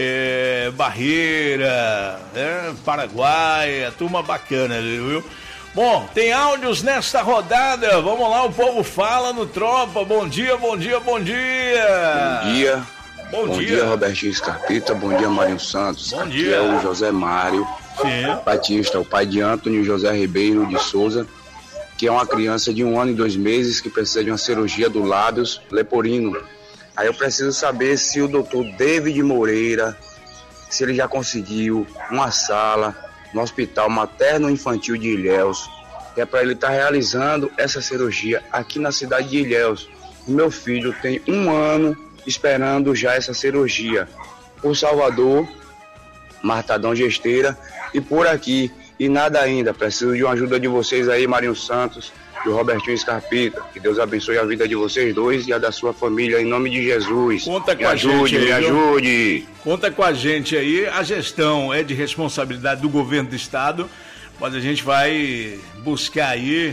Barreira, Paraguai, a turma bacana, viu? Bom, tem áudios nesta rodada, vamos lá, o povo fala no Tropa. Bom dia. Bom dia, Robertinho Scarpita. Bom dia, Marinho Santos. Bom Aqui dia. é o José Mário Batista, o pai de Antônio José Ribeiro de Souza, que é uma criança de 1 ano e 2 meses que precisa de uma cirurgia do lábios leporino. Aí eu preciso saber se o doutor David Moreira, se ele já conseguiu uma sala no Hospital Materno Infantil de Ilhéus, que é para ele estar realizando essa cirurgia aqui na cidade de Ilhéus. O meu filho tem 1 ano esperando já essa cirurgia por Salvador, Martadão Gesteira e por aqui, e nada ainda. Preciso de uma ajuda de vocês aí, Marinho Santos e o Robertinho Scarpita. Que Deus abençoe a vida de vocês dois e a da sua família, em nome de Jesus. Conta com me ajude, a gente, me ajude. Conta com a gente aí. A gestão é de responsabilidade do governo do estado, mas a gente vai buscar aí,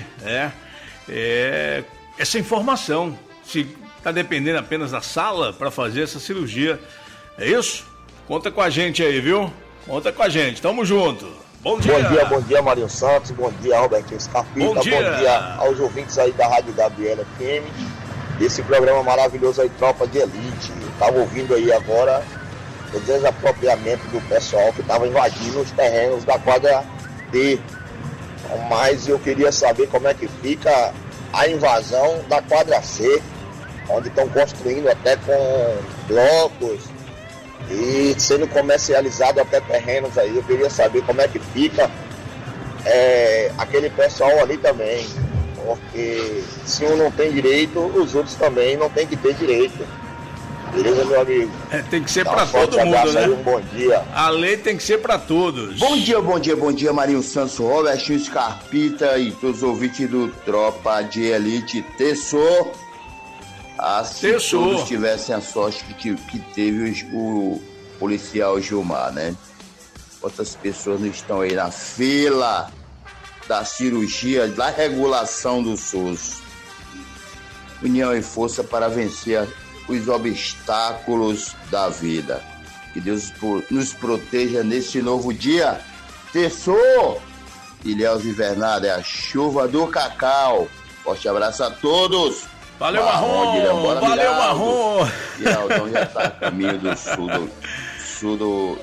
essa informação. Se está dependendo apenas da sala para fazer essa cirurgia. É isso? Conta com a gente aí, viu? Conta com a gente. Tamo junto. Bom dia. Bom dia, Marinho Santos. Bom dia, Robertinho Scarpita. Bom dia aos ouvintes aí da Rádio Gabriela FM. Esse programa maravilhoso aí, Tropa de Elite. Eu tava ouvindo aí agora o desapropriamento do pessoal que tava invadindo os terrenos da quadra D. Mas eu queria saber como é que fica a invasão da quadra C. onde estão construindo até com blocos e sendo comercializado até terrenos aí. Eu queria saber como é que fica aquele pessoal ali também, porque se um não tem direito, os outros também não tem que ter direito. Beleza, meu amigo? Tem que ser para todo mundo, né? Um bom dia. A lei tem que ser para todos. Bom dia, Marinho Santos, Robertinho Scarpita e todos os ouvintes do Tropa de Elite. Terçou. Se todos tivessem a sorte que teve o policial Gilmar, né? Quantas pessoas não estão aí na fila da cirurgia, da regulação do SUS? União e força para vencer os obstáculos da vida. Que Deus nos proteja nesse novo dia. Terçou! Ilhéus Invernada é a chuva do cacau. Forte abraço a todos. Valeu, Marrom! Valeu, Marrom! Miraldão já está a caminho do sul do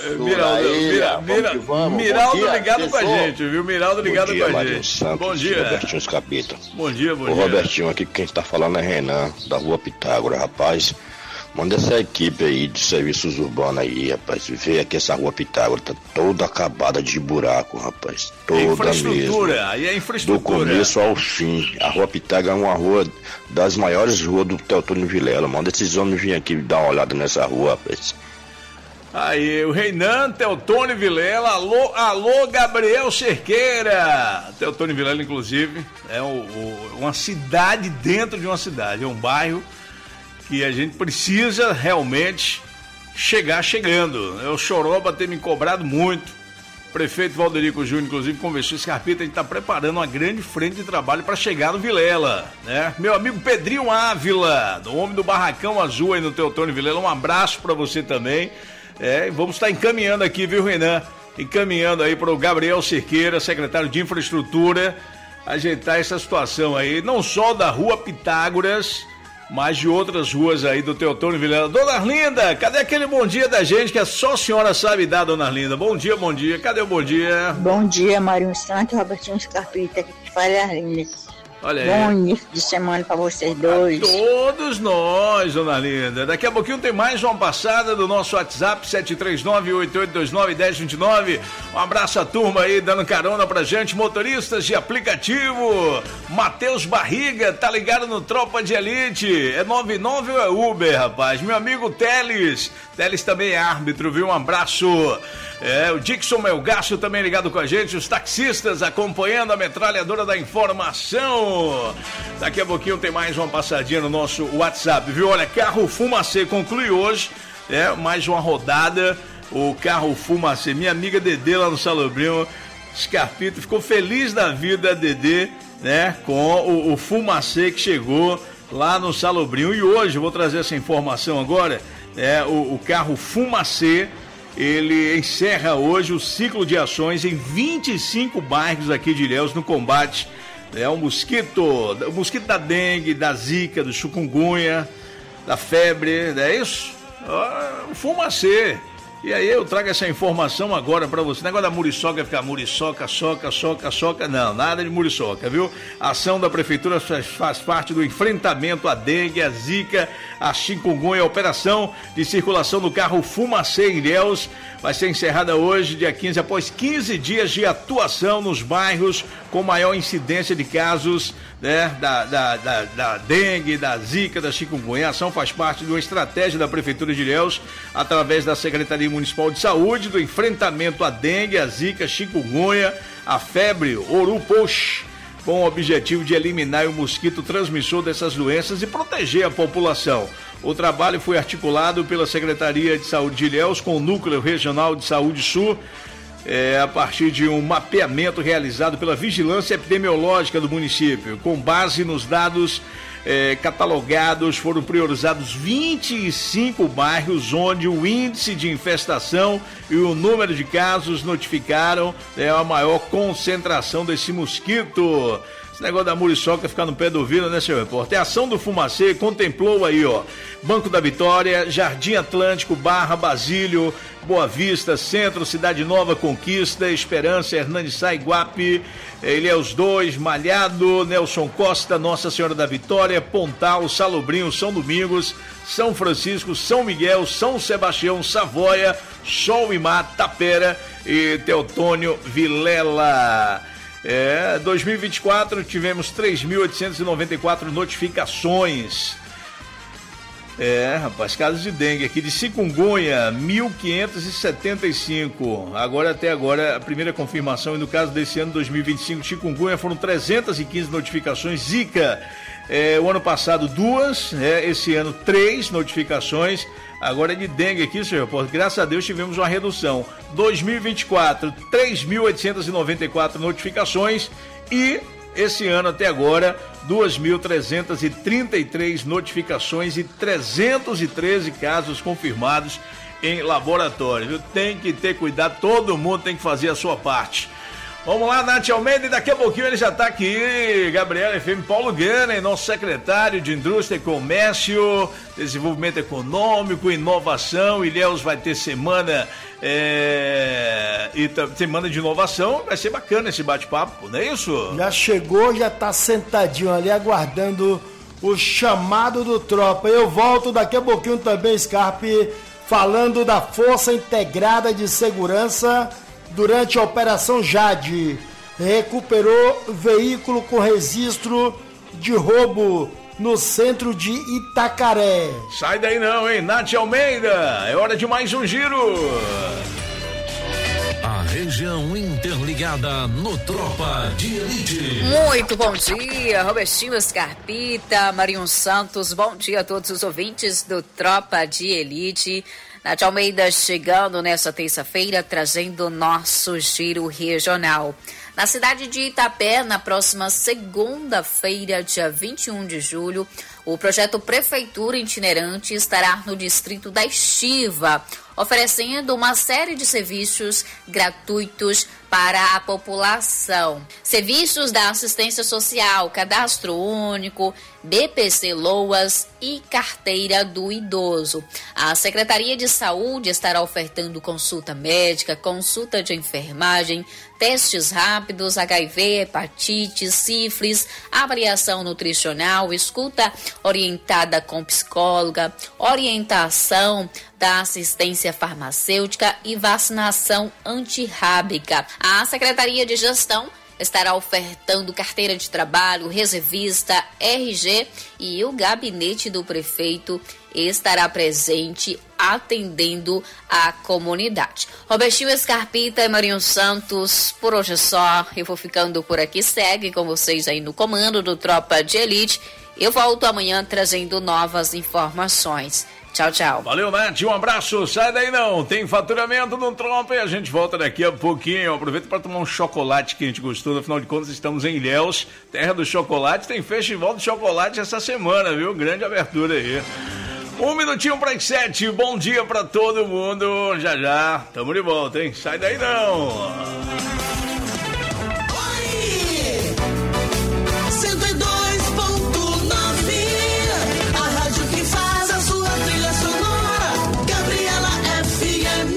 Miraldo ligado com a gente, viu? Miraldo ligado com a gente. Santos, bom dia, Robertinho Scarpita. Bom dia. Ô, Robertinho, aqui quem está falando é Renan, da Rua Pitágoras, rapaz. Manda essa equipe aí de serviços urbanos aí, rapaz. Vê aqui essa Rua Pitágoras, tá toda acabada de buraco, rapaz. Toda infraestrutura, mesmo. Aí é infraestrutura. Do começo ao fim. A Rua Pitágoras é uma rua das maiores ruas do Teotônio Vilela. Manda esses homens vir aqui dar uma olhada nessa rua, rapaz. Aí, o Reinan, Teotônio Vilela, alô, Gabriel Cerqueira. Teotônio Vilela, inclusive, é uma cidade dentro de uma cidade, é um bairro que a gente precisa realmente chegando. O Choroba tem me cobrado muito. O prefeito Valderico Júnior, inclusive, conversou com Scarpita, a gente está preparando uma grande frente de trabalho para chegar no Vilela, né? Meu amigo Pedrinho Ávila, o homem do Barracão Azul aí no Teotônio Vilela, um abraço para você também. Vamos estar encaminhando aqui, viu, Renan? Encaminhando aí para o Gabriel Cerqueira, secretário de Infraestrutura, ajeitar essa situação aí, não só da Rua Pitágoras, mas de outras ruas aí do Teotônio Vilela. Dona Arlinda, cadê aquele bom dia da gente que só a senhora sabe dar, Dona Arlinda? Bom dia. Cadê o bom dia? Bom dia, Marinho Santos, Robertinho Scarpita, que fala é Arlinda. Olha aí. Bom início de semana pra vocês dois. Todos nós, Dona Linda. Daqui a pouquinho tem mais uma passada do nosso WhatsApp, 739-8829-1029. Um abraço à turma aí, dando carona pra gente. Motoristas de aplicativo. Matheus Barriga, tá ligado no Tropa de Elite. É 99 ou é Uber, rapaz? Meu amigo Teles. Teles também é árbitro, viu? Um abraço. O Dixon Melgaço também ligado com a gente, os taxistas acompanhando a metralhadora da informação. Daqui a pouquinho tem mais uma passadinha no nosso WhatsApp, viu? Olha, Carro Fumacê conclui hoje, mais uma rodada, o Carro Fumacê. Minha amiga Dedê lá no Salobrinho, Scarpita, ficou feliz da vida, Dedê, né? Com o Fumacê que chegou lá no Salobrinho. E hoje, eu vou trazer essa informação agora, o Carro Fumacê, ele encerra hoje o ciclo de ações em 25 bairros aqui de Ilhéus no combate o mosquito da dengue, da zika, do chikungunya, da febre, não é isso? O Fumacê. E aí eu trago essa informação agora pra você. O negócio da muriçoca ficar muriçoca, soca. Não, nada de muriçoca, viu? A ação da prefeitura faz parte do enfrentamento à dengue, à zika, à chikungunya. A operação de circulação do Carro Fumacê em Ilhéus vai ser encerrada hoje, dia 15, após 15 dias de atuação nos bairros com maior incidência de casos, né, da dengue, da zika, da chikungunya. A ação faz parte de uma estratégia da Prefeitura de Ilhéus, através da Secretaria Municipal de Saúde, do enfrentamento à dengue, à zika, chikungunya, a febre orupox, com o objetivo de eliminar o mosquito transmissor dessas doenças e proteger a população. O trabalho foi articulado pela Secretaria de Saúde de Ilhéus com o Núcleo Regional de Saúde Sul, a partir de um mapeamento realizado pela Vigilância Epidemiológica do município. Com base nos dados catalogados, foram priorizados 25 bairros onde o índice de infestação e o número de casos notificaram a maior concentração desse mosquito. Esse negócio da muriçoca ficar no pé do ouvido, né, senhor repórter? A ação do Fumacê contemplou aí, ó, Banco da Vitória, Jardim Atlântico, Barra, Basílio, Boa Vista, Centro, Cidade Nova, Conquista, Esperança, Hernani Sá, Iguape, Ilhéus 2, Malhado, Nelson Costa, Nossa Senhora da Vitória, Pontal, Salobrinho, São Domingos, São Francisco, São Miguel, São Sebastião, Savoia, Sol e Mar, Tapera e Teotônio Vilela. 2024 tivemos 3.894 notificações. Rapaz, casos de dengue aqui de chikungunya, 1.575. Até agora, a primeira confirmação, e no caso desse ano 2025, chikungunya foram 315 notificações. Zika, o ano passado 2, esse ano 3 notificações. Agora é de dengue aqui, senhor, porque graças a Deus tivemos uma redução. 2024, 3.894 notificações e esse ano até agora 2.333 notificações e 313 casos confirmados em laboratório, viu? Tem que ter cuidado, todo mundo tem que fazer a sua parte. Vamos lá, Nath Almeida, e daqui a pouquinho ele já está aqui, Gabriela FM, Paulo Gana, nosso secretário de Indústria e Comércio, Desenvolvimento Econômico, Inovação. Ilhéus vai ter semana semana de inovação, vai ser bacana esse bate-papo, não é isso? Já chegou, já está sentadinho ali aguardando o chamado do Tropa. Eu volto daqui a pouquinho também, Scarpe, falando da Força Integrada de Segurança durante a Operação Jade. Recuperou veículo com registro de roubo no centro de Itacaré. Sai daí não, hein? Nath Almeida, é hora de mais um giro. A região interligada no Tropa de Elite. Muito bom dia, Robertinho Scarpita, Marinho Santos, bom dia a todos os ouvintes do Tropa de Elite. Nath Almeida chegando nessa terça-feira, trazendo nosso giro regional. Na cidade de Itapé, na próxima segunda-feira, dia 21 de julho, o projeto Prefeitura Itinerante estará no distrito da Estiva, oferecendo uma série de serviços gratuitos para a população. Serviços da assistência social, cadastro único, BPC Loas e carteira do idoso. A Secretaria de Saúde estará ofertando consulta médica, consulta de enfermagem, testes rápidos, HIV, hepatite, sífilis, avaliação nutricional, escuta orientada com psicóloga, orientação da assistência farmacêutica e vacinação antirrábica. A Secretaria de Gestão estará ofertando carteira de trabalho, reservista, RG, e o gabinete do prefeito estará presente atendendo a comunidade. Robertinho Scarpita e Marinho Santos, por hoje é só. Eu vou ficando por aqui. Segue com vocês aí no comando do Tropa de Elite. Eu volto amanhã trazendo novas informações. Tchau, tchau. Valeu, Nath. Um abraço. Sai daí não. Tem faturamento no Tropa e a gente volta daqui a pouquinho. Aproveita para tomar um chocolate que a gente gostou. Afinal de contas, estamos em Ilhéus, terra do chocolate. Tem festival de chocolate essa semana, viu? Grande abertura aí. 1 minutinho para as 7. Bom dia para todo mundo. Já, já. Tamo de volta, hein? Sai daí não. 102.9, a rádio que faz a sua trilha sonora, Gabriela FM.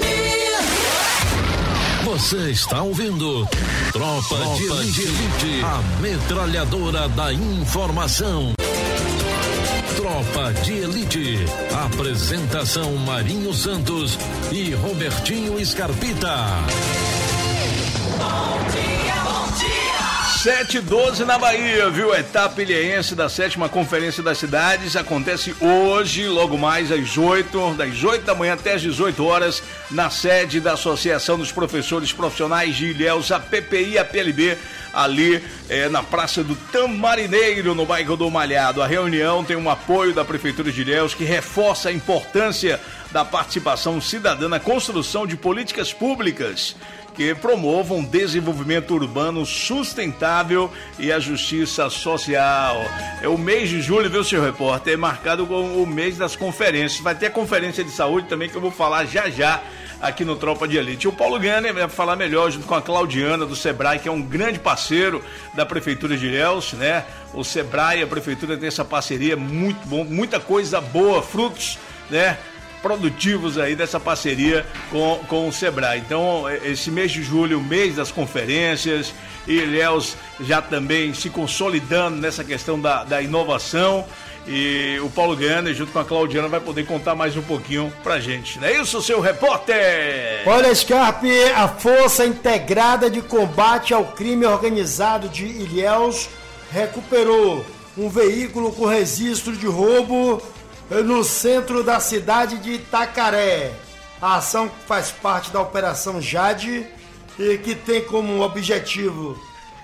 Você está ouvindo Tropa de Elite, a metralhadora da informação. Tropa de Elite. Apresentação Marinho Santos e Robertinho Scarpita. Bom dia, bom dia. 7h12 na Bahia, viu? A etapa ilhéense da 7ª Conferência das Cidades acontece hoje, logo mais às 8, das 8 da manhã até às 18 horas, na sede da Associação dos Professores Profissionais de Ilhéus, a PPI, a PLB, ali na Praça do Tamarineiro, no bairro do Malhado. A reunião tem um apoio da Prefeitura de Ilhéus, que reforça a importância da participação cidadã na construção de políticas públicas que promovam desenvolvimento urbano sustentável e a justiça social. É o mês de julho, viu, senhor repórter? É marcado como o mês das conferências. Vai ter a conferência de saúde também, que eu vou falar já aqui no Tropa de Elite. O Paulo Gane vai falar melhor junto com a Claudiana do Sebrae, que é um grande parceiro da Prefeitura de Ilhéus, né? O Sebrae, a Prefeitura tem essa parceria muito bom, muita coisa boa, frutos, né? Produtivos aí dessa parceria com o Sebrae. Então, esse mês de julho, o mês das conferências, e Ilhéus já também se consolidando nessa questão da inovação, e o Paulo Gane, junto com a Claudiana, vai poder contar mais um pouquinho pra gente. Não é isso, seu repórter? Olha, Scarpe, a Força Integrada de Combate ao Crime Organizado de Ilhéus recuperou um veículo com registro de roubo no centro da cidade de Itacaré. A ação faz parte da Operação Jade e que tem como objetivo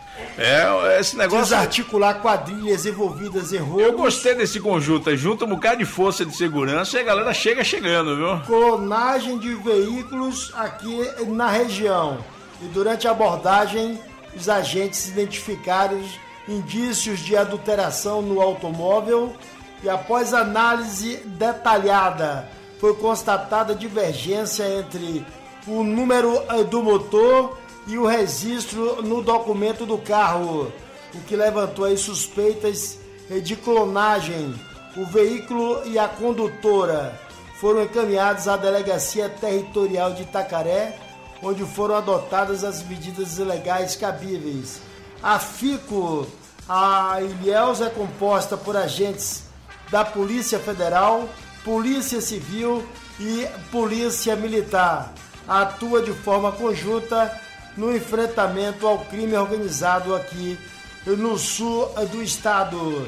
esse negócio desarticular quadrilhas envolvidas em roubos. Eu gostei desse conjunto, junta um bocado de força de segurança e a galera chegando, viu? Clonagem de veículos aqui na região. E durante a abordagem, os agentes identificaram indícios de adulteração no automóvel. E após análise detalhada, foi constatada divergência entre o número do motor e o registro no documento do carro, o que levantou aí suspeitas de clonagem. O veículo e a condutora foram encaminhados à Delegacia Territorial de Itacaré, onde foram adotadas as medidas legais cabíveis. A FICO, a Ilhéus, é composta por agentes da Polícia Federal, Polícia Civil e Polícia Militar. Atua de forma conjunta no enfrentamento ao crime organizado aqui no sul do estado.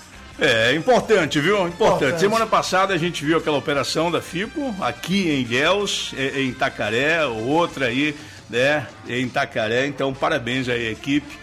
É importante, viu? Importante. Semana passada a gente viu aquela operação da FICO aqui em Ilhéus, em Itacaré, outra aí, né, em Itacaré. Então, parabéns aí à equipe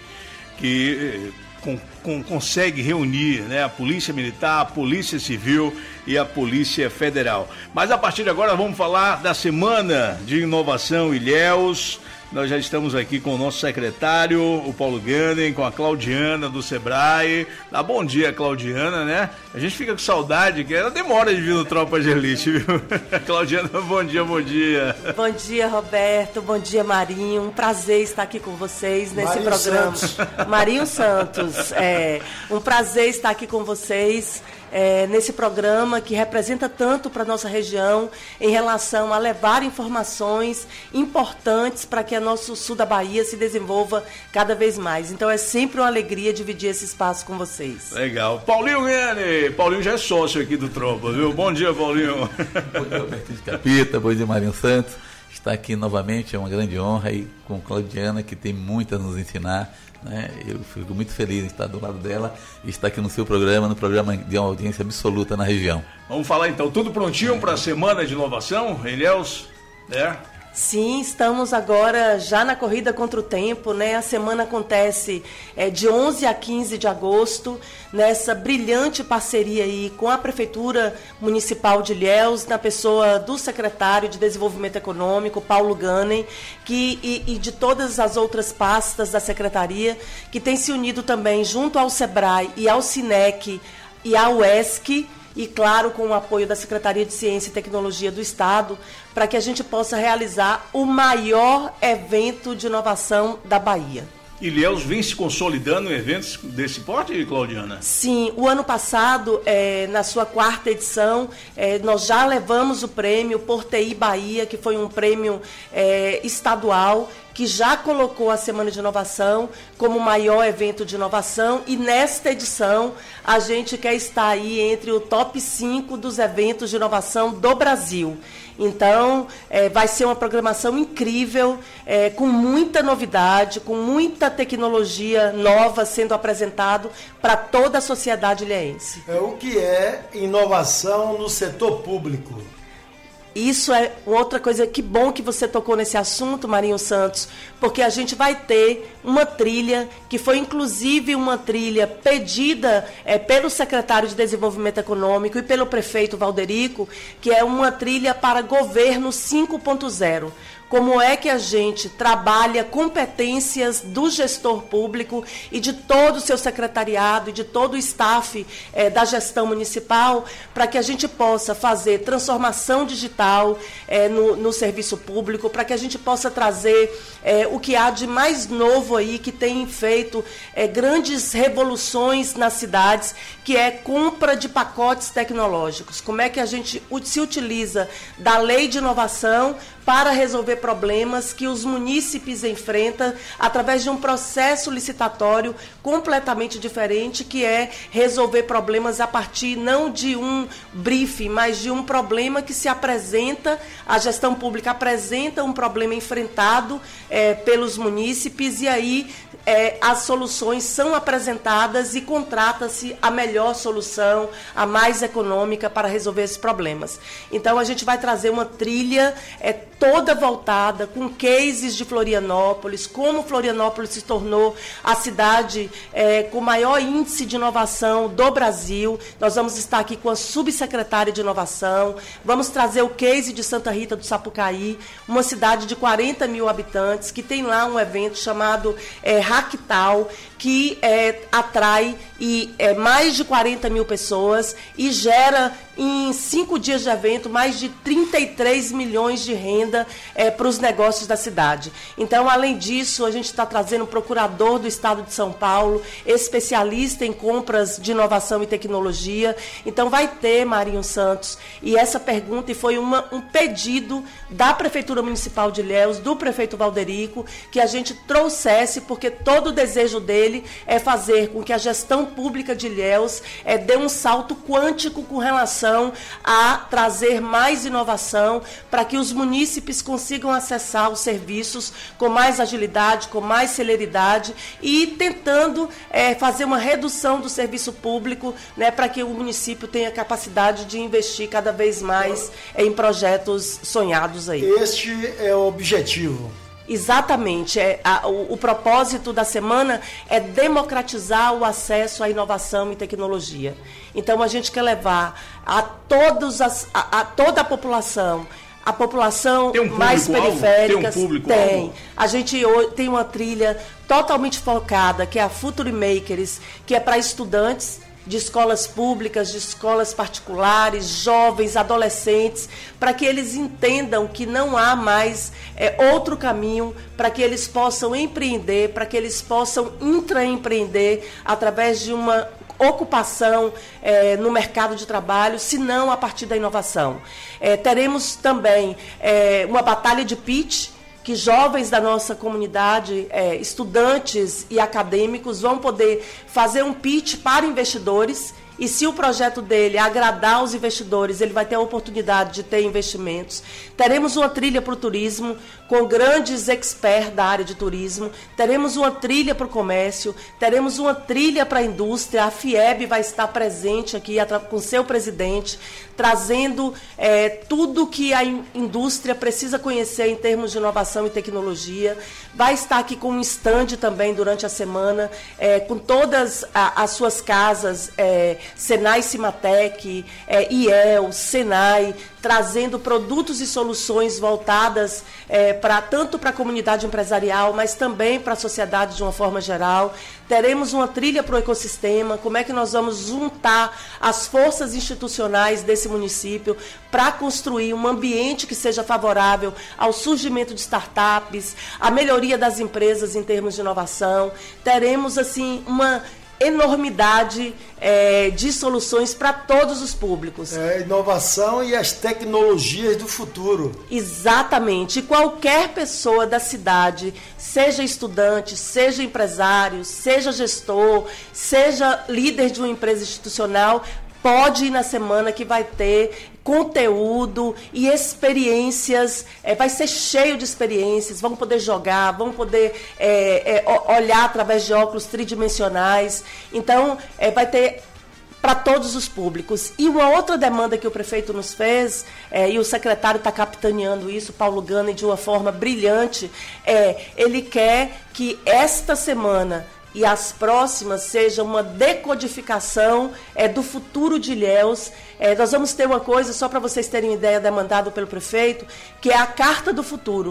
que consegue reunir, né, a Polícia Militar, a Polícia Civil e a Polícia Federal. Mas a partir de agora vamos falar da Semana de Inovação Ilhéus. Nós já estamos aqui com o nosso secretário, o Paulo Gane, com a Claudiana do Sebrae. Bom dia, Claudiana, né? A gente fica com saudade, que ela demora de vir no Tropa de Elite, viu? Claudiana, bom dia, bom dia. Bom dia, Roberto, bom dia, Marinho. Um prazer estar aqui com vocês nesse Marinho programa. Santos. Marinho Santos, um prazer estar aqui com vocês. Nesse programa que representa tanto para a nossa região em relação a levar informações importantes para que o nosso sul da Bahia se desenvolva cada vez mais. Então é sempre uma alegria dividir esse espaço com vocês. Legal. Paulinho Gane, Paulinho já é sócio aqui do Tropa, viu? Bom dia, Paulinho. Bom dia, Roberto Capita, bom dia, Marinho Santos. Estar aqui novamente é uma grande honra aí com Claudiana, que tem muito a nos ensinar. Né? Eu fico muito feliz em estar do lado dela e estar aqui no seu programa, no programa de uma audiência absoluta na região. Vamos falar então, tudo prontinho para a Semana de Inovação, Ilhéus? Sim, estamos agora já na corrida contra o tempo, né? A semana acontece de 11 a 15 de agosto, nessa brilhante parceria aí com a Prefeitura Municipal de Ilhéus, na pessoa do secretário de Desenvolvimento Econômico, Paulo Gane, e de todas as outras pastas da Secretaria, que tem se unido também junto ao Sebrae e ao Cinec e ao UESC, e, claro, com o apoio da Secretaria de Ciência e Tecnologia do Estado, para que a gente possa realizar o maior evento de inovação da Bahia. Ilhéus vem se consolidando em eventos desse porte, Claudiana? Sim, o ano passado, na sua 4ª edição, nós já levamos o prêmio por TI Bahia, que foi um prêmio estadual, que já colocou a Semana de Inovação como o maior evento de inovação, e nesta edição a gente quer estar aí entre o top 5 dos eventos de inovação do Brasil. Então, vai ser uma programação incrível, com muita novidade, com muita tecnologia nova sendo apresentado para toda a sociedade ilhéense. O que é inovação no setor público? Isso é outra coisa, que bom que você tocou nesse assunto, Marinho Santos, porque a gente vai ter uma trilha, que foi inclusive uma trilha pedida pelo secretário de Desenvolvimento Econômico e pelo prefeito Valderico, que é uma trilha para governo 5.0. como é que a gente trabalha competências do gestor público e de todo o seu secretariado e de todo o staff da gestão municipal, para que a gente possa fazer transformação digital no serviço público, para que a gente possa trazer o que há de mais novo aí, que tem feito grandes revoluções nas cidades, que é compra de pacotes tecnológicos. Como é que a gente se utiliza da lei de inovação para resolver problemas que os munícipes enfrentam através de um processo licitatório completamente diferente, que é resolver problemas a partir não de um briefing, mas de um problema que se apresenta, a gestão pública apresenta um problema enfrentado pelos munícipes, e aí as soluções são apresentadas e contrata-se a melhor solução, a mais econômica para resolver esses problemas. Então a gente vai trazer uma trilha toda voltada com cases de Florianópolis, como Florianópolis se tornou a cidade com maior índice de inovação do Brasil. Nós vamos estar aqui com a subsecretária de inovação, vamos trazer o case de Santa Rita do Sapucaí, uma cidade de 40 mil habitantes, que tem lá um evento chamado Hacktal, que atrai mais de 40 mil pessoas e gera, em 5 dias de evento, mais de 33 milhões de renda para os negócios da cidade. Então, além disso, a gente está trazendo um procurador do Estado de São Paulo, especialista em compras de inovação e tecnologia. Então, vai ter, Marinho Santos, e essa pergunta, e foi um pedido da Prefeitura Municipal de Ilhéus, do prefeito Valderico, que a gente trouxesse, porque todo o desejo dele é fazer com que a gestão pública de Ilhéus dê um salto quântico com relação a trazer mais inovação para que os munícipes consigam acessar os serviços com mais agilidade, com mais celeridade e tentando fazer uma redução do serviço público, né, para que o município tenha capacidade de investir cada vez mais em projetos sonhados aí. Este é o objetivo. Exatamente. O propósito da semana é democratizar o acesso à inovação e tecnologia. Então, a gente quer levar a toda a população mais periférica. Tem. A gente tem uma trilha totalmente focada, que é a Future Makers, que é para estudantes de escolas públicas, de escolas particulares, jovens, adolescentes, para que eles entendam que não há mais outro caminho para que eles possam empreender, para que eles possam intraempreender através de uma ocupação no mercado de trabalho, se não a partir da inovação. Teremos também uma batalha de pitch, que jovens da nossa comunidade, estudantes e acadêmicos vão poder fazer um pitch para investidores, e se o projeto dele agradar os investidores, ele vai ter a oportunidade de ter investimentos. Teremos uma trilha para o turismo, com grandes experts da área de turismo. Teremos uma trilha para o comércio, teremos uma trilha para a indústria. A FIEB vai estar presente aqui com seu presidente, trazendo tudo que a indústria precisa conhecer em termos de inovação e tecnologia. Vai estar aqui com um stand também durante a semana, com todas as suas casas, Senai Cimatec, IEL, Senai, trazendo produtos e soluções voltadas tanto para a comunidade empresarial, mas também para a sociedade de uma forma geral. Teremos uma trilha para o ecossistema, como é que nós vamos juntar as forças institucionais desse município para construir um ambiente que seja favorável ao surgimento de startups, à melhoria das empresas em termos de inovação. Teremos, assim, uma enormidade de soluções para todos os públicos. Inovação e as tecnologias do futuro. Exatamente. E qualquer pessoa da cidade, seja estudante, seja empresário, seja gestor, seja líder de uma empresa institucional, pode ir na semana, que vai ter conteúdo e experiências, vai ser cheio de experiências, vão poder jogar, vão poder olhar através de óculos tridimensionais. Então, vai ter para todos os públicos. E uma outra demanda que o prefeito nos fez, e o secretário está capitaneando isso, Paulo Gana, de uma forma brilhante, ele quer que esta semana e as próximas seja uma decodificação do futuro de Ilhéus. Nós vamos ter uma coisa, só para vocês terem ideia, demandado pelo prefeito, que é a Carta do Futuro.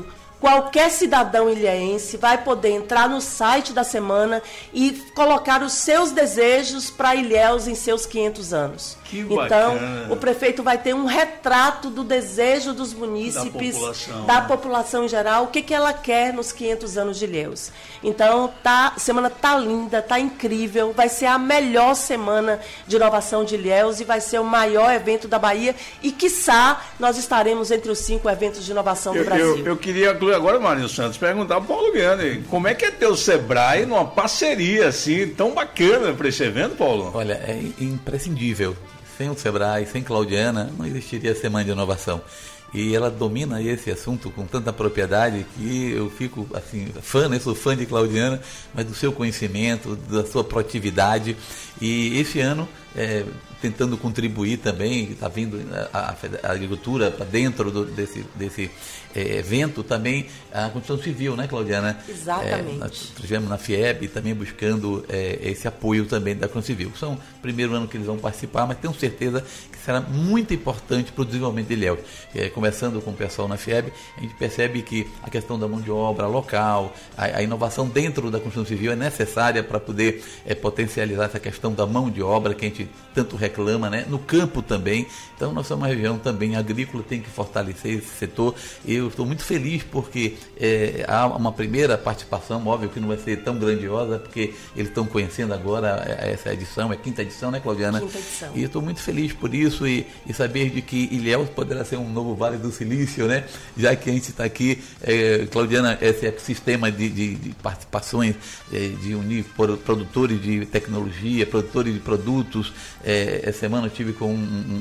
qualquer cidadão ilhéense vai poder entrar no site da semana e colocar os seus desejos para Ilhéus em seus 500 anos. Que então, bacana. o prefeito vai ter um retrato do desejo dos munícipes, da população em geral, o que ela quer nos 500 anos de Ilhéus. Então, a semana tá linda, tá incrível, vai ser a melhor semana de inovação de Ilhéus e vai ser o maior evento da Bahia e, quiçá, nós estaremos entre os 5 eventos de inovação do Brasil. Eu queria agora, Marinho Santos, perguntar para o Paulo Viana, como é que é ter o Sebrae numa parceria assim tão bacana para esse evento, Paulo? Olha, é imprescindível. Sem o Sebrae, sem Claudiana, não existiria a Semana de Inovação. E ela domina esse assunto com tanta propriedade que eu fico assim, fã, né? Sou fã de Claudiana, mas do seu conhecimento, da sua proatividade. E esse ano, tentando contribuir também, está vindo a agricultura para dentro desse evento, também a construção civil, né, Claudiana? Exatamente. Nós estivemos na FIEB também buscando esse apoio também da construção civil. São o primeiro ano que eles vão participar, mas tenho certeza que será muito importante para o desenvolvimento de Ilhéus. Começando com o pessoal na FIEB, a gente percebe que a questão da mão de obra local, a inovação dentro da construção civil é necessária para poder potencializar essa questão da mão de obra que a gente tanto reclama, né? No campo também. Então, nós somos uma região também agrícola, tem que fortalecer esse setor. Eu estou muito feliz porque há uma primeira participação, óbvio que não vai ser tão grandiosa, porque eles estão conhecendo agora essa edição, é a 5ª edição, né, Claudiana? 5ª edição. E eu estou muito feliz por isso e saber de que Ilhéus poderá ser um novo Vale do Silício, né? Já que a gente está aqui, Claudiana, esse ecossistema de participações, de unir produtores de tecnologia, produtores de produtos. Essa semana eu tive com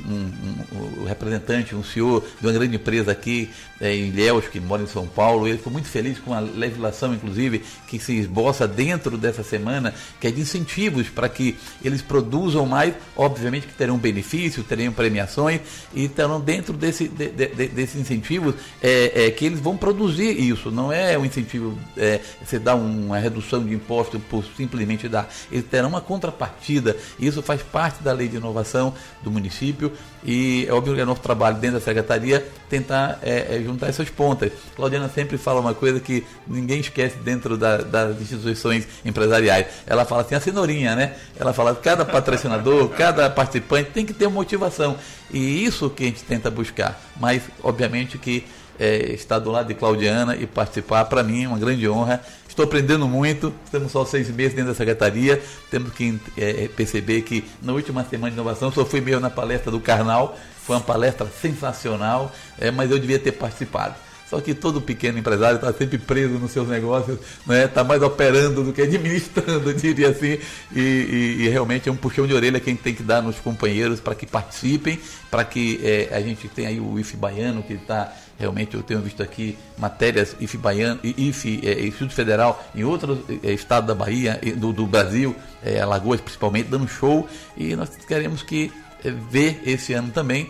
um representante, um senhor de uma grande empresa aqui em Ilhéus, que mora em São Paulo. Ele ficou muito feliz com a legislação, inclusive, que se esboça dentro dessa semana, que é de incentivos para que eles produzam mais, obviamente que terão benefícios, terão premiações e terão dentro desses incentivos que eles vão produzir isso. Não é um incentivo, você dá uma redução de imposto por simplesmente dar. Eles terão uma contrapartida. Isso faz parte da lei de inovação do município e é óbvio que é nosso trabalho dentro da secretaria tentar juntar essas pontas. Claudiana sempre fala uma coisa que ninguém esquece dentro das instituições empresariais. Ela fala assim, a cenourinha, né? Ela fala que cada patrocinador, cada participante tem que ter uma motivação. E isso que a gente tenta buscar. Mas, obviamente, que estar do lado de Claudiana e participar, para mim, é uma grande honra. Estou aprendendo muito, estamos só 6 meses dentro da secretaria, temos que perceber que na última semana de inovação só fui meio na palestra do Karnal, foi uma palestra sensacional, mas eu devia ter participado. Só que todo pequeno empresário está sempre preso nos seus negócios, né? Está mais operando do que administrando, eu diria assim, e realmente é um puxão de orelha que a gente tem que dar nos companheiros para que participem, para que a gente tenha aí o IFE Baiano, que está realmente, eu tenho visto aqui matérias IFE Baiano, Instituto Federal em outros estados da Bahia, do Brasil, Alagoas principalmente, dando show, e nós queremos ver esse ano também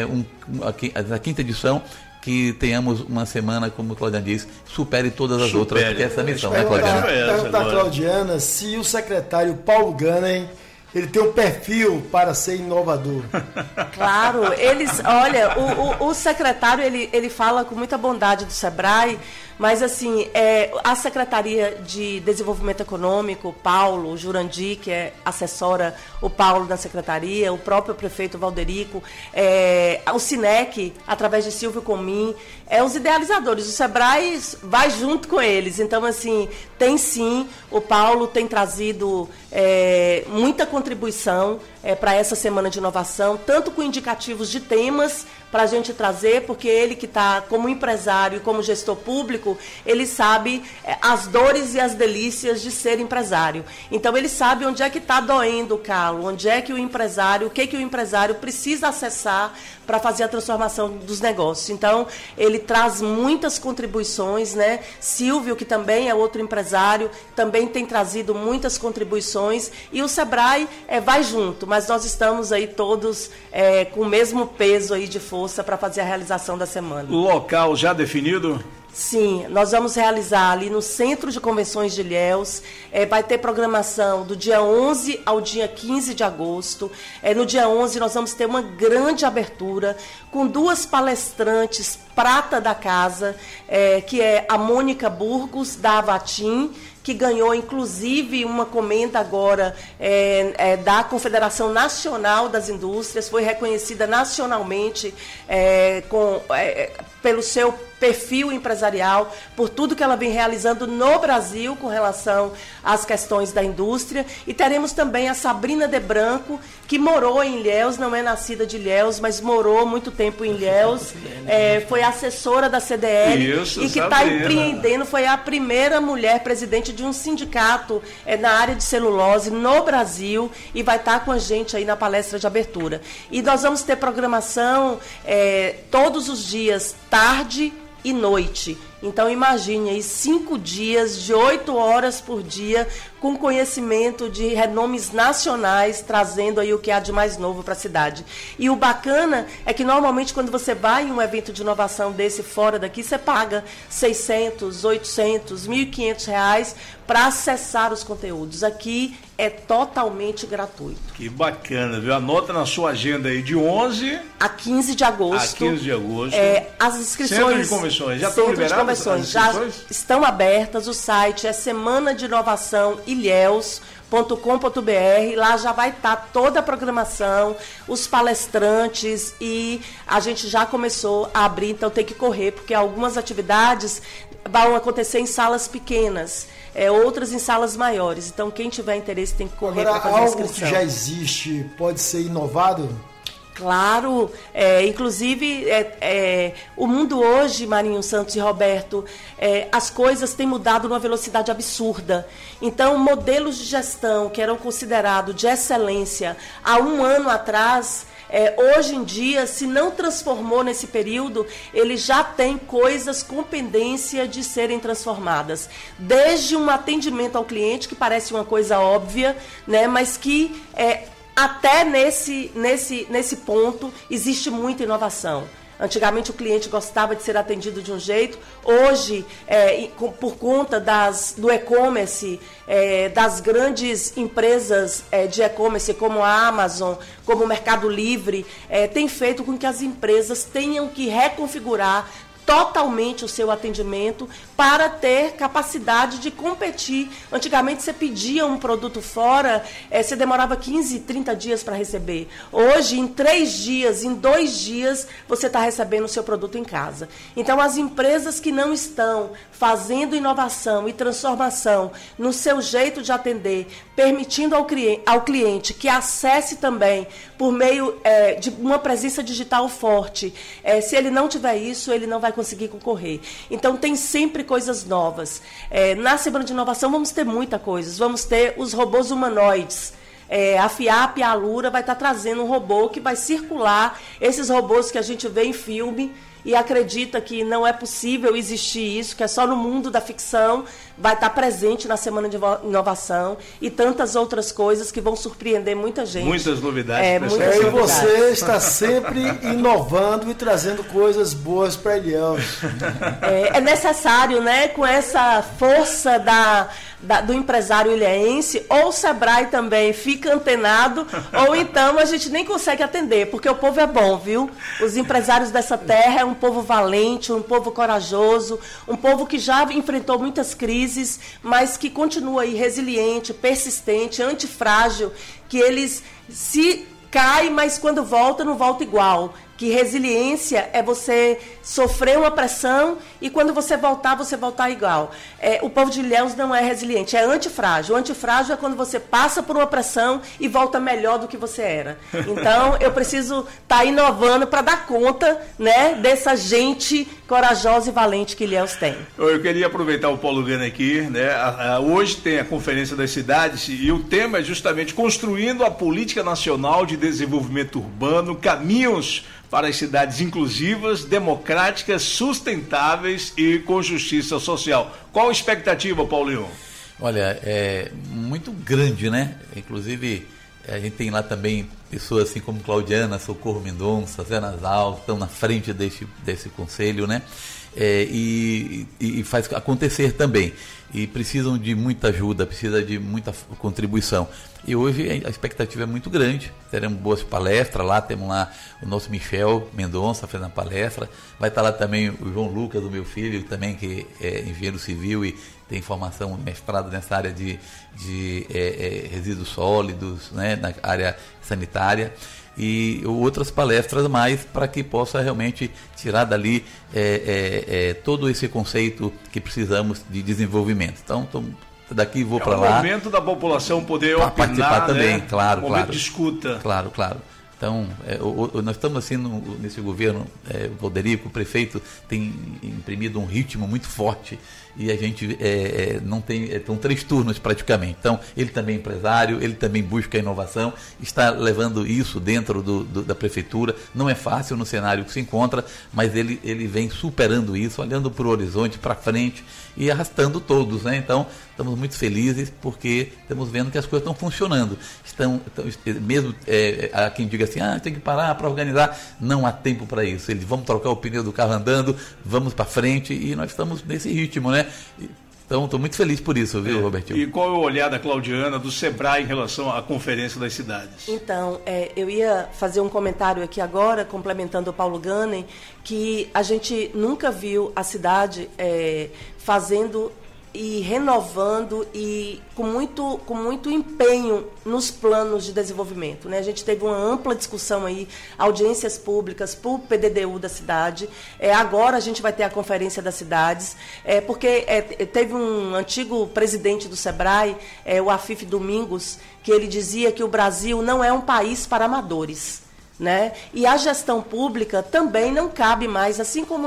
a 5ª edição, que tenhamos uma semana, como a Claudiana disse, supere todas as outras, porque essa é a missão, né, Claudiana? Perguntar a Claudiana se o secretário Paulo Gunning, ele tem um perfil para ser inovador. Claro, olha, o secretário, ele fala com muita bondade do Sebrae, mas assim, a Secretaria de Desenvolvimento Econômico, Paulo, Jurandir, que assessora o Paulo da Secretaria, o próprio prefeito Valderico, o Cinec, através de Silvio Comim, os idealizadores. O Sebrae vai junto com eles. Então, assim, tem sim, o Paulo tem trazido muita contribuição para essa semana de inovação, tanto com indicativos de temas para a gente trazer, porque ele que está como empresário e como gestor público, ele sabe as dores e as delícias de ser empresário. Então, ele sabe onde é que está doendo o calo, onde é que o que o empresário precisa acessar para fazer a transformação dos negócios. Então, ele traz muitas contribuições, né? Silvio, que também é outro empresário, também tem trazido muitas contribuições, e o Sebrae vai junto, mas nós estamos aí todos com o mesmo peso aí de força para fazer a realização da semana. Local já definido? Sim, nós vamos realizar ali no Centro de Convenções de Ilhéus. Vai ter programação do dia 11 ao dia 15 de agosto. No dia 11 nós vamos ter uma grande abertura com 2 palestrantes prata da casa, que é a Mônica Burgos, da Avatim, que ganhou, inclusive, uma comenda agora da Confederação Nacional das Indústrias, foi reconhecida nacionalmente pelo seu perfil empresarial, por tudo que ela vem realizando no Brasil com relação às questões da indústria. E teremos também a Sabrina de Branco, que morou em Ilhéus, não é nascida de Ilhéus, mas morou muito tempo em Ilhéus, foi assessora da CDL. Isso, e que está empreendendo, foi a primeira mulher presidente de um sindicato na área de celulose no Brasil, e vai estar com a gente aí na palestra de abertura. E nós vamos ter programação todos os dias, tarde e noite. Então imagine aí 5 dias de 8 horas por dia, com conhecimento de renomes nacionais, trazendo aí o que há de mais novo para a cidade. E o bacana é que normalmente quando você vai em um evento de inovação desse fora daqui, você paga 600, 800, R$1.500 para acessar os conteúdos. Aqui é totalmente gratuito. Que bacana, viu? Anota na sua agenda aí de 11 a 15 de agosto. A 15 de agosto. As inscrições... Centro de Convenções. Já estão liberadas? Já estão abertas, o site é Semana de Inovação Ilhéus.com.br, lá já vai estar toda a programação, os palestrantes, e a gente já começou a abrir, então tem que correr, porque algumas atividades vão acontecer em salas pequenas, outras em salas maiores, então quem tiver interesse tem que correr para fazer a inscrição. Algo que já existe pode ser inovado? Claro, inclusive o mundo hoje, Marinho Santos e Roberto, as coisas têm mudado numa velocidade absurda. Então, modelos de gestão que eram considerados de excelência há um ano atrás, hoje em dia, se não transformou nesse período, ele já tem coisas com pendência de serem transformadas. Desde um atendimento ao cliente, que parece uma coisa óbvia, né, mas que... até nesse ponto existe muita inovação. Antigamente o cliente gostava de ser atendido de um jeito, hoje, por conta do e-commerce, das grandes empresas de e-commerce como a Amazon, como o Mercado Livre, tem feito com que as empresas tenham que reconfigurar totalmente o seu atendimento para ter capacidade de competir. Antigamente você pedia um produto fora, você demorava 15, 30 dias para receber. Hoje, em 3 dias, em 2 dias, você está recebendo o seu produto em casa. Então, as empresas que não estão fazendo inovação e transformação no seu jeito de atender, permitindo ao cliente que acesse também por meio de uma presença digital forte, se ele não tiver isso, ele não vai conseguir concorrer. Então, tem sempre coisas novas. Na Semana de Inovação, vamos ter muita coisa. Vamos ter os robôs humanoides. A FIAP e a Alura vai estar trazendo um robô que vai circular, esses robôs que a gente vê em filme e acredita que não é possível existir isso, que é só no mundo da ficção, vai estar presente na Semana de Inovação, e tantas outras coisas que vão surpreender muita gente. Muitas novidades. E você está sempre inovando e trazendo coisas boas para Ilhéus. É necessário, né, com essa força do empresário ilhéense, ou o Sebrae também fica antenado, ou então a gente nem consegue atender, porque o povo é bom, viu? Os empresários dessa terra é um povo valente, um povo corajoso, um povo que já enfrentou muitas crises, mas que continua aí resiliente, persistente, antifrágil, que eles se caem, mas quando volta, não volta igual. Que resiliência é você sofrer uma pressão e quando você voltar igual. O povo de Ilhéus não é resiliente, é antifrágil. O antifrágil é quando você passa por uma pressão e volta melhor do que você era. Então, eu preciso estar inovando para dar conta, né, dessa gente corajosa e valente que Ilhéus tem. Eu queria aproveitar o Paulo Gana aqui, né? Hoje tem a Conferência das Cidades e o tema é justamente construindo a política nacional de desenvolvimento urbano, caminhos para as cidades inclusivas, democráticas, sustentáveis e com justiça social. Qual a expectativa, Paulinho? Olha, é muito grande, né? Inclusive, A gente tem lá também pessoas assim como Claudiana, Socorro Mendonça, Zé Nasal, estão na frente desse conselho, né? E faz acontecer também. E precisam de muita ajuda, precisa de muita contribuição. E hoje a expectativa é muito grande. Teremos boas palestras lá, temos lá o nosso Michel Mendonça fazendo a palestra. Vai estar lá também o João Lucas, o meu filho, também que é engenheiro civil e tem formação, mestrado nessa área de resíduos sólidos, né, na área sanitária. E outras palestras mais para que possa realmente tirar dali todo esse conceito que precisamos de desenvolviment. Então, daqui vou para lá. É o momento da população poder opinar, participar também, né? Claro, momento claro. de escuta. Claro. Então, nós estamos assim nesse governo, o Valderico, o prefeito, tem imprimido um ritmo muito forte e a gente não tem, são 3 turnos praticamente. Então, ele também é empresário, ele também busca inovação, está levando isso dentro da prefeitura. Não é fácil no cenário que se encontra, mas ele vem superando isso, olhando para o horizonte, para frente e arrastando todos, né? Então, estamos muito felizes porque estamos vendo que as coisas estão funcionando. Mesmo há quem diga assim, tem que parar para organizar, não há tempo para isso. Eles vamos trocar o pneu do carro andando, vamos para frente e nós estamos nesse ritmo, né? Então, estou muito feliz por isso, viu, Robertinho? E qual é o olhar da Claudiana, do SEBRAE, em relação à Conferência das Cidades? Então, eu ia fazer um comentário aqui agora, complementando o Paulo Ganem, que a gente nunca viu a cidade fazendo e renovando e com muito empenho nos planos de desenvolvimento, né? A gente teve uma ampla discussão aí, audiências públicas para o PDDU da cidade. Agora a gente vai ter a Conferência das Cidades, porque teve um antigo presidente do SEBRAE, o Afif Domingos, que ele dizia que o Brasil não é um país para amadores. Né? E a gestão pública também não cabe mais, assim como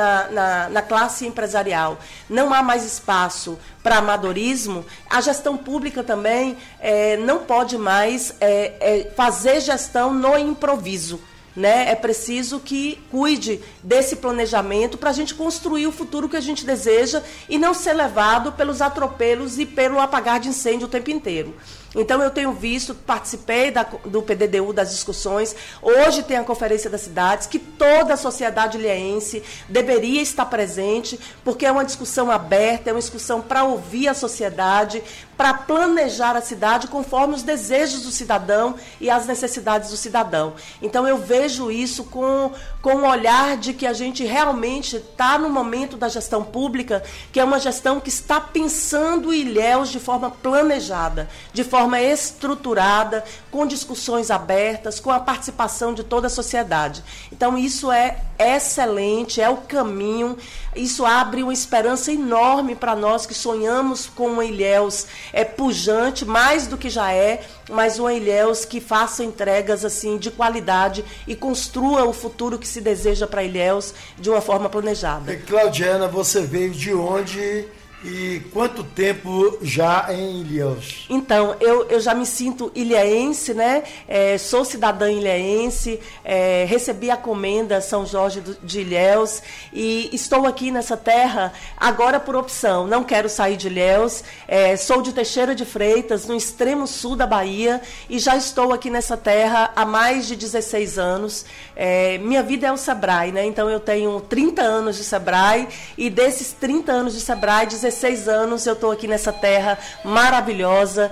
na classe empresarial, não há mais espaço para amadorismo, a gestão pública também não pode mais fazer gestão no improviso. Né? É preciso que cuide desse planejamento para a gente construir o futuro que a gente deseja e não ser levado pelos atropelos e pelo apagar de incêndio o tempo inteiro. Então, eu tenho visto, participei do PDDU, das discussões, hoje tem a Conferência das Cidades, que toda a sociedade ilhéense deveria estar presente, porque é uma discussão aberta, é uma discussão para ouvir a sociedade, para planejar a cidade conforme os desejos do cidadão e as necessidades do cidadão. Então, eu vejo isso com o olhar de que a gente realmente está no momento da gestão pública, que é uma gestão que está pensando Ilhéus de forma planejada, de forma estruturada, com discussões abertas, com a participação de toda a sociedade. Então, isso é excelente, é o caminho, isso abre uma esperança enorme para nós que sonhamos com uma Ilhéus pujante, mais do que já mas uma Ilhéus que faça entregas assim de qualidade e construa o futuro que se deseja para Ilhéus de uma forma planejada. Claudiana, você veio de onde e quanto tempo já em Ilhéus? Então, eu já me sinto ilhéense, né? Sou cidadã ilhéense, recebi a comenda São Jorge de Ilhéus e estou aqui nessa terra agora por opção. Não quero sair de Ilhéus, sou de Teixeira de Freitas, no extremo sul da Bahia, e já estou aqui nessa terra há mais de 16 anos. Minha vida é o SEBRAE, né? Então, eu tenho 30 anos de SEBRAE e desses 30 anos de SEBRAE, 16 anos eu estou aqui nessa terra maravilhosa,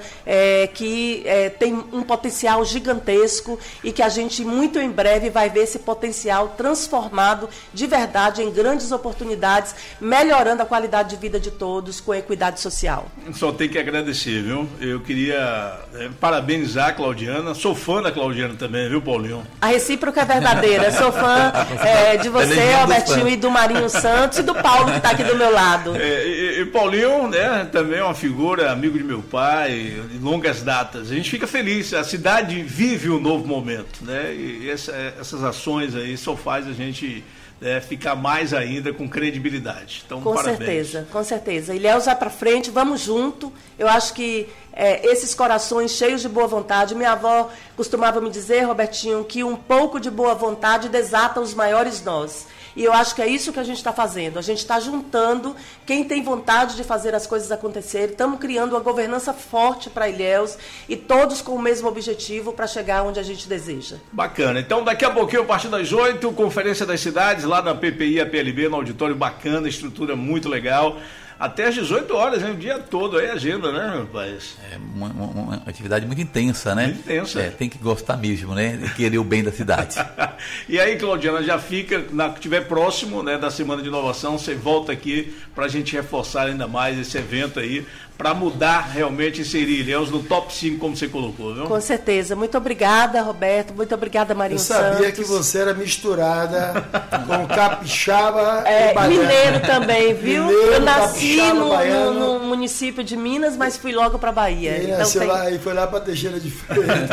que tem um potencial gigantesco e que a gente muito em breve vai ver esse potencial transformado de verdade em grandes oportunidades, melhorando a qualidade de vida de todos com equidade social. Só tem que agradecer, viu? Eu queria parabenizar a Claudiana, sou fã da Claudiana também, viu, Paulinho? A recíproca é verdadeira, sou fã de você, Albertinho, e do Marinho Santos e do Paulo que está aqui do meu lado. Paulinho, né, também é uma figura, amigo de meu pai, de longas datas. A gente fica feliz, a cidade vive um novo momento, né? E essas ações aí só faz a gente ficar mais ainda com credibilidade. Então, com parabéns. certeza, com certeza. Ilhéus vai para frente, vamos junto. Eu acho que esses corações cheios de boa vontade. Minha avó costumava me dizer, Robertinho, que um pouco de boa vontade desata os maiores nós. E eu acho que é isso que a gente está fazendo. A gente está juntando quem tem vontade de fazer as coisas acontecerem. Estamos criando uma governança forte para Ilhéus e todos com o mesmo objetivo para chegar onde a gente deseja. Bacana. Então, daqui a pouquinho, a partir das 8, Conferência das Cidades, lá na PPI, a PLB, no auditório bacana, estrutura muito legal. Até às 18 horas, hein? O dia todo aí, agenda, né, rapaz? É uma atividade muito intensa, né? Muito intensa. Tem que gostar mesmo, né? De querer o bem da cidade. E aí, Claudiana, já fica, que estiver próximo, né, da Semana de Inovação, você volta aqui para a gente reforçar ainda mais esse evento aí, para mudar realmente, inserir Ilhéus no top 5, como você colocou, viu? Com certeza. Muito obrigada, Roberto. Muito obrigada, Marinho Santos. Eu sabia que você era misturada com capixaba e baiano. Mineiro também, viu? Mineiro, eu nasci no município de Minas, mas fui logo para Bahia. E então lá, e foi lá para Teixeira de Freitas.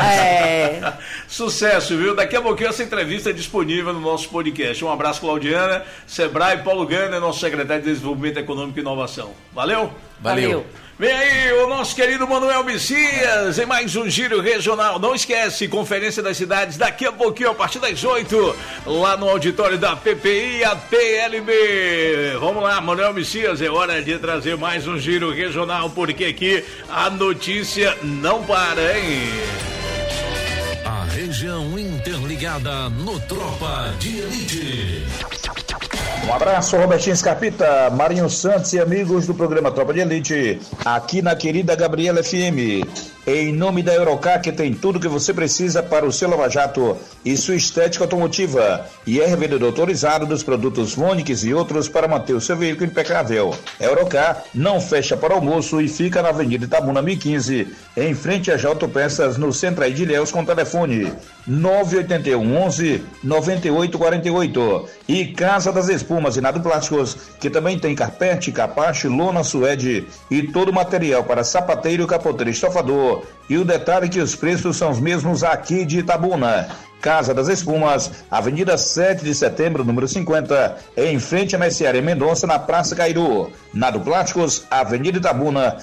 Sucesso, viu? Daqui a pouquinho essa entrevista é disponível no nosso podcast. Um abraço, Claudiana. Sebrae, Paulo Gana, nosso secretário de Desenvolvimento Econômico e Inovação. Valeu? Valeu. Vem aí o nosso querido Manuel Messias em mais um Giro Regional. Não esquece, Conferência das Cidades, daqui a pouquinho, a partir das 8, lá no auditório da PPI, a PLB. Vamos lá, Manuel Messias, é hora de trazer mais um Giro Regional, porque aqui a notícia não para, hein? A região interligada no Tropa de Elite. Um abraço, Robertinho Scarpita, Marinho Santos e amigos do programa Tropa de Elite, aqui na querida Gabriela FM. Em nome da Eurocar, que tem tudo que você precisa para o seu lava-jato e sua estética automotiva. E é revendedor autorizado dos produtos Vonix e outros para manter o seu veículo impecável. Eurocar não fecha para almoço e fica na Avenida Itabuna 1015, em frente às Autopeças, no centro de Ilhéus, com telefone 981 11 9848. E Casa das Espumas e Nado Plásticos, que também tem carpete, capacho, lona, suede e todo o material para sapateiro, capoteiro e estofador. E o detalhe é que os preços são os mesmos aqui de Itabuna. Casa das Espumas, Avenida 7 de Setembro, número 50, em frente à Mercearia Mendonça, na Praça Cairu. Nado Plásticos, Avenida Itabuna,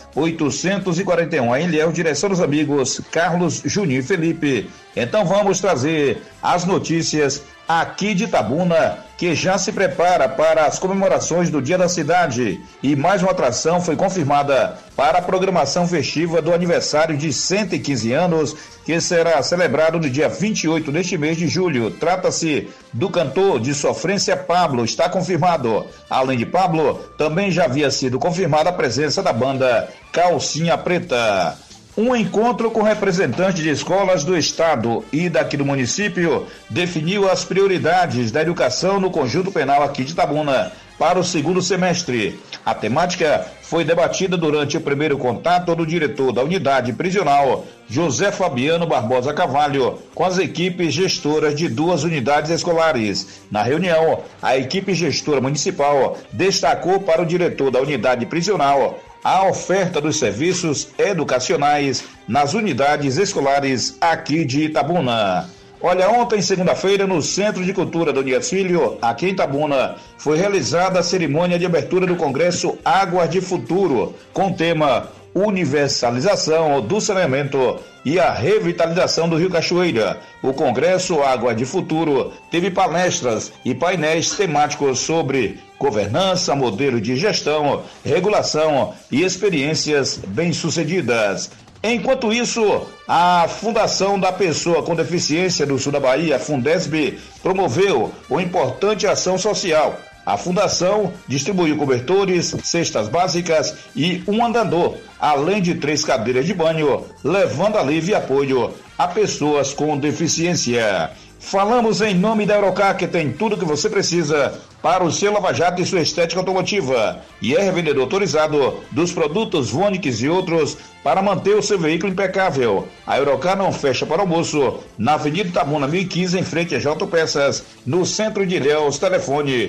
841, em Ilhéus, direção dos amigos Carlos, Juninho e Felipe. Então vamos trazer as notícias aqui de Itabuna, que já se prepara para as comemorações do Dia da Cidade. E mais uma atração foi confirmada para a programação festiva do aniversário de 115 anos, que será celebrado no dia 28 deste mês de julho. Trata-se do cantor de sofrência Pablo, está confirmado. Além de Pablo, também já havia sido confirmada a presença da banda Calcinha Preta. Um encontro com representantes de escolas do estado e daqui do município definiu as prioridades da educação no Conjunto Penal aqui de Itabuna para o segundo semestre. A temática foi debatida durante o primeiro contato do diretor da unidade prisional, José Fabiano Barbosa Carvalho, com as equipes gestoras de 2 unidades escolares. Na reunião, a equipe gestora municipal destacou para o diretor da unidade prisional a oferta dos serviços educacionais nas unidades escolares aqui de Itabuna. Olha, ontem, segunda-feira, no Centro de Cultura do Dias Filho, aqui em Itabuna, foi realizada a cerimônia de abertura do Congresso Águas de Futuro, com o tema Universalização do Saneamento e a Revitalização do Rio Cachoeira. O Congresso Água de Futuro teve palestras e painéis temáticos sobre governança, modelo de gestão, regulação e experiências bem-sucedidas. Enquanto isso, a Fundação da Pessoa com Deficiência do Sul da Bahia, Fundesb, promoveu uma importante ação social. A Fundação distribuiu cobertores, cestas básicas e um andador, além de 3 cadeiras de banho, levando alívio e apoio a pessoas com deficiência. Falamos em nome da Eurocar, que tem tudo que você precisa para o seu lava-jato e sua estética automotiva. E é revendedor autorizado dos produtos Vonix e outros para manter o seu veículo impecável. A Eurocar não fecha para almoço. Na Avenida Itabuna 1015, em frente às Autopeças, no centro de Ilhéus, telefone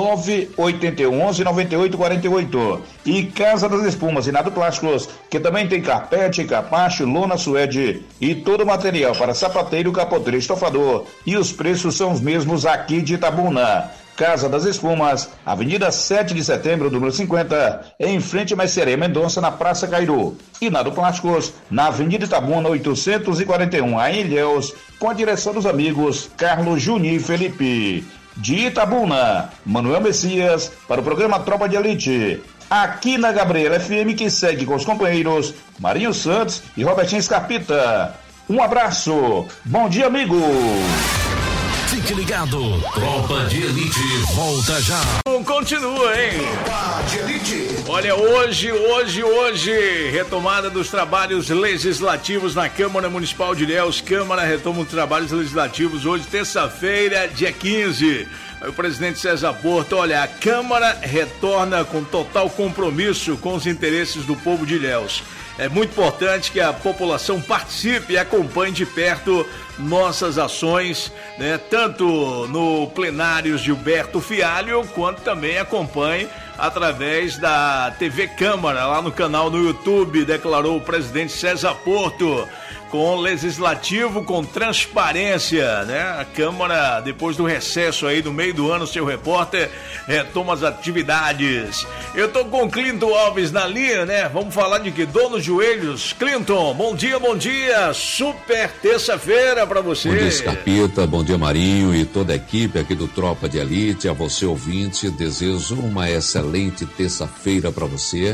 981 11 9848. E Casa das Espumas e Nado Plásticos, que também tem carpete, capacho, lona, suede e todo o material para sapateiro, capoteiro e estofador. E os preços são os mesmos aqui de Itabuna. Casa das Espumas, Avenida 7 de Setembro, número 50, em frente a Mercearia Mendonça, na Praça Cairu. E Nado Plásticos, na Avenida Itabuna, 841, em Ilhéus, com a direção dos amigos Carlos Juninho e Felipe. De Itabuna, Manuel Messias, para o programa Tropa de Elite. Aqui na Gabriela FM, que segue com os companheiros Marinho Santos e Robertinho Scarpita. Um abraço. Bom dia, amigo. Fique ligado. Tropa de Elite volta já. Continua, hein? Tropa de Elite. Olha, hoje, retomada dos trabalhos legislativos na Câmara Municipal de Ilhéus. Câmara retoma os trabalhos legislativos hoje, terça-feira, dia 15. Aí o presidente César Porto, olha, a Câmara retorna com total compromisso com os interesses do povo de Ilhéus. É muito importante que a população participe e acompanhe de perto nossas ações, né? Tanto no plenário Gilberto Fialho, quanto também acompanhe através da TV Câmara, lá no canal no YouTube, declarou o presidente César Porto. Com legislativo, com transparência, né? A Câmara, depois do recesso aí do meio do ano, seu repórter retoma as atividades. Eu tô com o Clinton Alves na linha, né? Vamos falar de que? Dor nos joelhos. Clinton, bom dia. Super terça-feira pra você. Bom dia, Scarpita, bom dia, Marinho e toda a equipe aqui do Tropa de Elite. A você, ouvinte, desejo uma excelente terça-feira pra você.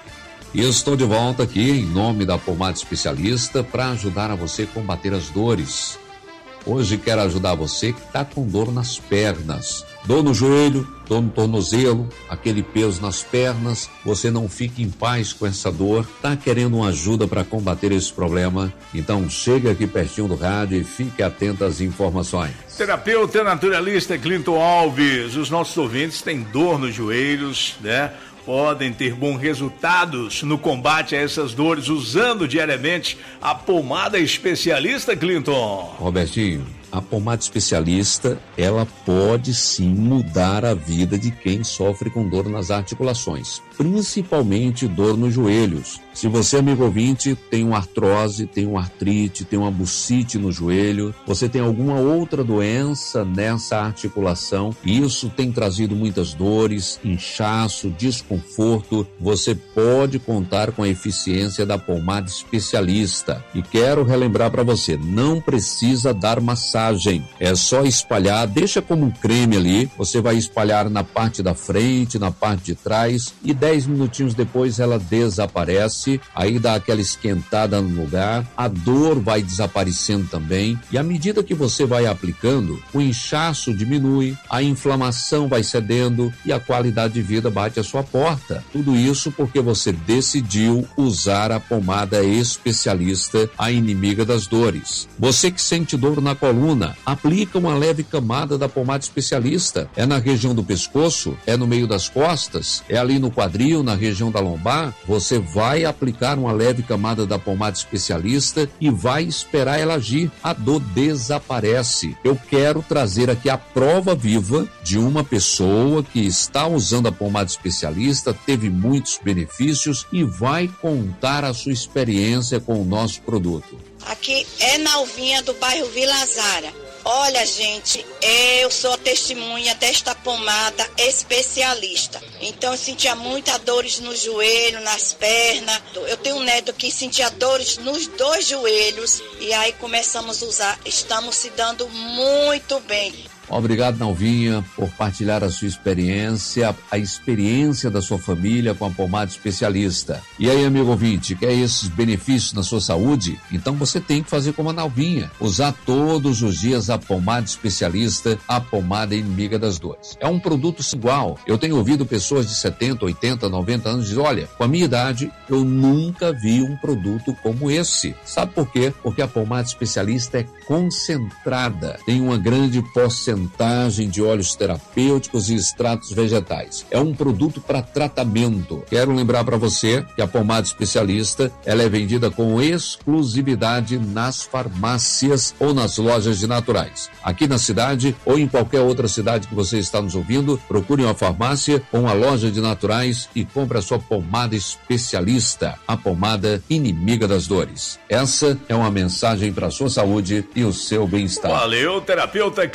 E eu estou de volta aqui em nome da Pomada Especialista para ajudar a você a combater as dores. Hoje quero ajudar você que está com dor nas pernas, dor no joelho, dor no tornozelo, aquele peso nas pernas. Você não fique em paz com essa dor, está querendo uma ajuda para combater esse problema? Então chega aqui pertinho do rádio e fique atento às informações. Terapeuta naturalista Clinton Alves, os nossos ouvintes têm dor nos joelhos, né? Podem ter bons resultados no combate a essas dores usando diariamente a pomada especialista, Clinton. Robertinho, a pomada especialista, ela pode sim mudar a vida de quem sofre com dor nas articulações, principalmente dor nos joelhos. Se você, amigo ouvinte, tem uma artrose, tem uma artrite, tem uma bursite no joelho, você tem alguma outra doença nessa articulação, e isso tem trazido muitas dores, inchaço, desconforto, você pode contar com a eficiência da pomada especialista. E quero relembrar para você, não precisa dar massagem, é só espalhar, deixa como um creme ali, você vai espalhar na parte da frente, na parte de trás, e 10 minutinhos depois ela desaparece. Aí dá aquela esquentada no lugar, a dor vai desaparecendo também, e à medida que você vai aplicando, o inchaço diminui, a inflamação vai cedendo e a qualidade de vida bate à sua porta. Tudo isso porque você decidiu usar a pomada especialista, a inimiga das dores. Você que sente dor na coluna, aplica uma leve camada da pomada especialista. É na região do pescoço, é no meio das costas, é ali no quadril, na região da lombar. Você vai aplicar uma leve camada da pomada especialista e vai esperar ela agir. A dor desaparece. Eu quero trazer aqui a prova viva de uma pessoa que está usando a pomada especialista, teve muitos benefícios e vai contar a sua experiência com o nosso produto. Aqui é Nalvinha do bairro Vila Zara. Olha, gente, eu sou testemunha desta pomada especialista. Então eu sentia muitas dores no joelho, nas pernas. Eu tenho um neto que sentia dores nos 2 joelhos e aí começamos a usar. Estamos se dando muito bem. Obrigado, Nalvinha, por partilhar a sua experiência, a experiência da sua família com a pomada especialista. E aí, amigo ouvinte, quer esses benefícios na sua saúde? Então você tem que fazer como a Nalvinha, usar todos os dias a pomada especialista, a pomada inimiga das dores. É um produto igual. Eu tenho ouvido pessoas de 70, 80, 90 anos dizer, olha, com a minha idade, eu nunca vi um produto como esse. Sabe por quê? Porque a pomada especialista é concentrada, tem uma grande porcentagem de óleos terapêuticos e extratos vegetais. É um produto para tratamento. Quero lembrar para você que a pomada especialista, ela é vendida com exclusividade nas farmácias ou nas lojas de naturais. Aqui na cidade ou em qualquer outra cidade que você está nos ouvindo, procure uma farmácia ou uma loja de naturais e compre a sua pomada especialista, a pomada inimiga das dores. Essa é uma mensagem para a sua saúde e o seu bem-estar. Valeu, terapeuta Clinton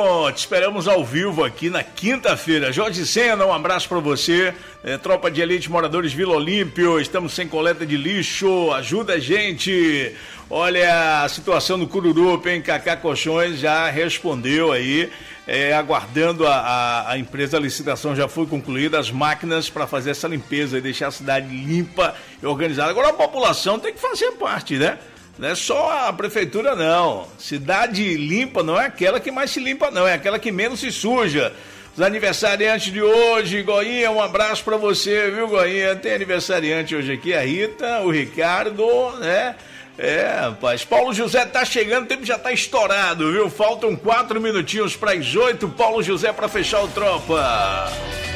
te esperamos ao vivo aqui na quinta-feira. Jorge Sena, um abraço para você. Tropa de Elite, moradores Vila Olímpio, estamos sem coleta de lixo, ajuda a gente. Olha, a situação do Cururupa, hein? Cacá Colchões já respondeu aí, aguardando a empresa, a licitação já foi concluída, as máquinas para fazer essa limpeza e deixar a cidade limpa e organizada. Agora a população tem que fazer parte, né? Não é só a prefeitura, não. Cidade limpa não é aquela que mais se limpa, não. É aquela que menos se suja. Os aniversariantes de hoje, Goinha, um abraço pra você, viu, Goinha? Tem aniversariante hoje aqui, a Rita, o Ricardo, né? Rapaz, Paulo José tá chegando, o tempo já tá estourado, viu? Faltam 4 minutinhos para as 8, Paulo José para fechar o Tropa.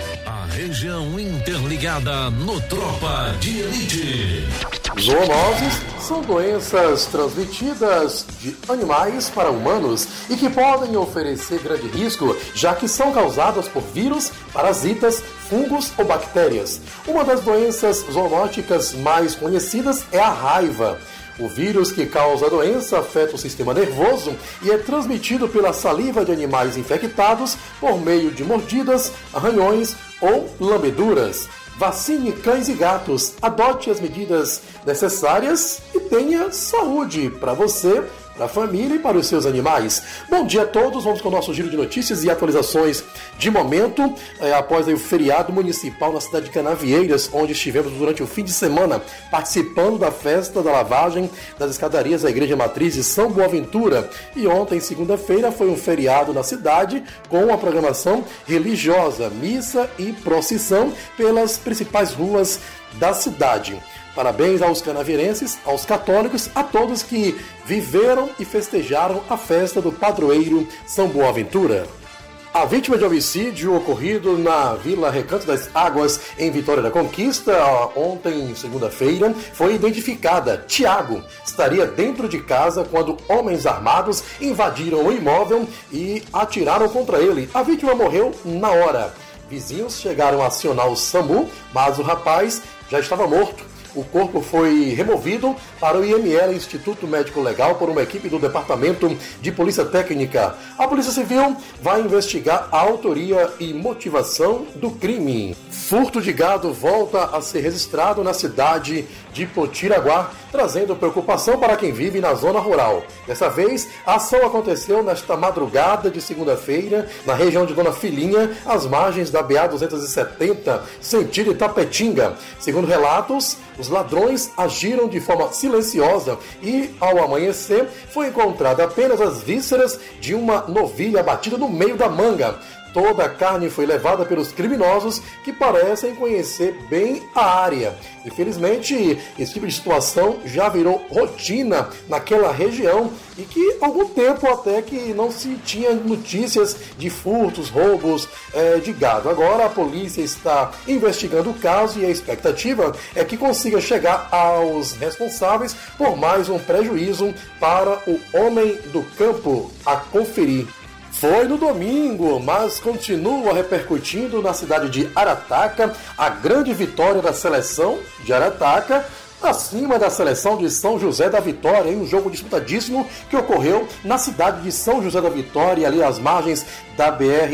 A região interligada no Tropa de Elite. Zoonoses são doenças transmitidas de animais para humanos e que podem oferecer grande risco, já que são causadas por vírus, parasitas, fungos ou bactérias. Uma das doenças zoonóticas mais conhecidas é a raiva. O vírus que causa a doença afeta o sistema nervoso e é transmitido pela saliva de animais infectados por meio de mordidas, arranhões ou lambeduras. Vacine cães e gatos, adote as medidas necessárias e tenha saúde para você, para a família e para os seus animais. Bom dia a todos, vamos com o nosso giro de notícias e atualizações de momento, após aí o feriado municipal na cidade de Canavieiras, onde estivemos durante o fim de semana participando da festa da lavagem das escadarias da Igreja Matriz de São Boaventura. E ontem, segunda-feira, foi um feriado na cidade com a programação religiosa, missa e procissão pelas principais ruas da cidade. Parabéns aos canaveirenses, aos católicos, a todos que viveram e festejaram a festa do padroeiro São Boaventura. A vítima de homicídio ocorrido na Vila Recanto das Águas, em Vitória da Conquista, ontem, segunda-feira, foi identificada. Tiago estaria dentro de casa quando homens armados invadiram o imóvel e atiraram contra ele. A vítima morreu na hora. Vizinhos chegaram a acionar o SAMU, mas o rapaz já estava morto. O corpo foi removido para o IML, Instituto Médico Legal, por uma equipe do Departamento de Polícia Técnica. A Polícia Civil vai investigar a autoria e motivação do crime. Furto de gado volta a ser registrado na cidade de Potiraguá, trazendo preocupação para quem vive na zona rural. Dessa vez, a ação aconteceu nesta madrugada de segunda-feira, na região de Dona Filhinha, às margens da BA-270, sentido Itapetinga. Segundo relatos, os ladrões agiram de forma silenciosa e, ao amanhecer, foi encontrada apenas as vísceras de uma novilha abatida no meio da manga. Toda a carne foi levada pelos criminosos que parecem conhecer bem a área. Infelizmente, esse tipo de situação já virou rotina naquela região e que há algum tempo até que não se tinha notícias de furtos, roubos de gado. Agora a polícia está investigando o caso e a expectativa é que consiga chegar aos responsáveis por mais um prejuízo para o homem do campo a conferir. Foi no domingo, mas continua repercutindo na cidade de Arataca a grande vitória da seleção de Arataca acima da seleção de São José da Vitória, em um jogo disputadíssimo que ocorreu na cidade de São José da Vitória, ali às margens da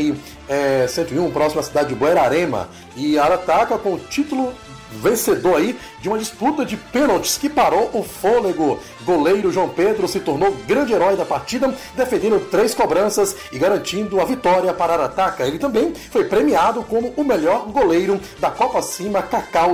BR-101, próximo à cidade de Buerarema. E Arataca com o título vencedor aí de uma disputa de pênaltis que parou o fôlego. Goleiro João Pedro se tornou grande herói da partida, defendendo 3 cobranças e garantindo a vitória para Arataca. Ele também foi premiado como o melhor goleiro da Copa Cima Cacau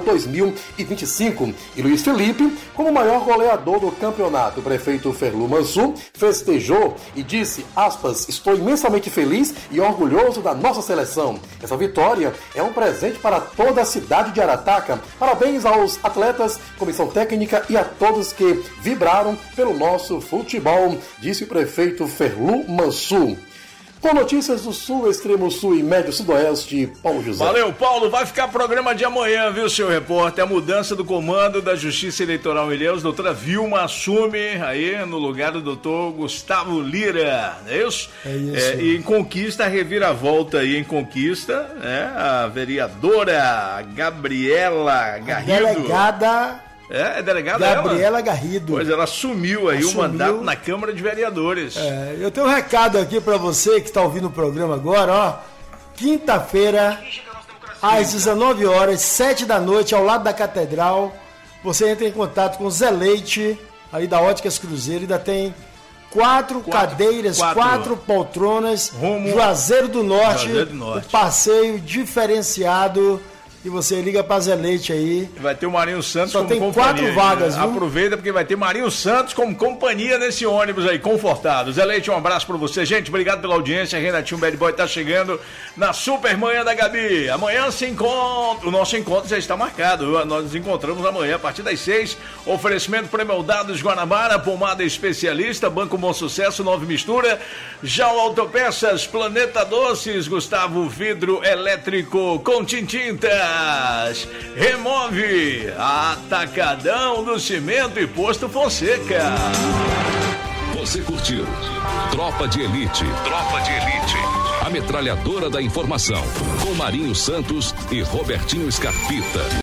2025. E Luiz Felipe, como o maior goleador do campeonato. O prefeito Ferlu Mansur festejou e disse, aspas, estou imensamente feliz e orgulhoso da nossa seleção. Essa vitória é um presente para toda a cidade de Arataca. Parabéns aos atletas, comissão técnica e a todos que vibraram pelo nosso futebol, disse o prefeito Ferlu Mansur. Com notícias do Sul, Extremo Sul e Médio Sudoeste, Paulo José. Valeu, Paulo. Vai ficar programa de amanhã, viu, seu repórter? A mudança do comando da Justiça Eleitoral em Ilhéus, doutora Vilma assume aí no lugar do doutor Gustavo Lira, não é isso? É isso. E em Conquista, a reviravolta aí em Conquista, né? A vereadora Gabriela Garrido. Delegada É delegada Gabriela Garrido. Pois ela assumiu aí o mandato na Câmara de Vereadores. Eu tenho um recado aqui para você que está ouvindo o programa agora, ó. Quinta-feira, às 19 horas, 7 da noite, ao lado da Catedral, você entra em contato com o Zé Leite, aí da Óticas Cruzeiro, ainda tem quatro cadeiras, quatro poltronas, Juazeiro do Norte, um passeio diferenciado. E você liga para Zé Leite aí. Vai ter o Marinho Santos como companhia. Só tem 4 vagas, viu? Aproveita porque vai ter Marinho Santos como companhia nesse ônibus aí, confortado. Zé Leite, um abraço para você. Gente, obrigado pela audiência. Renatinho Bad Boy tá chegando na Super Manhã da Gabi. Amanhã se encontra. O nosso encontro já está marcado. Nós nos encontramos amanhã a partir das 6. Oferecimento Premoldados Guanabara, pomada especialista, Banco Bom Sucesso, Nova Mistura, Jau Autopeças, Planeta Doces, Gustavo Vidro Elétrico com Tintinta. Remove Atacadão do Cimento e Posto Fonseca. Você curtiu Tropa de Elite. Tropa de Elite. A metralhadora da informação. Com Marinho Santos e Robertinho Scarpita.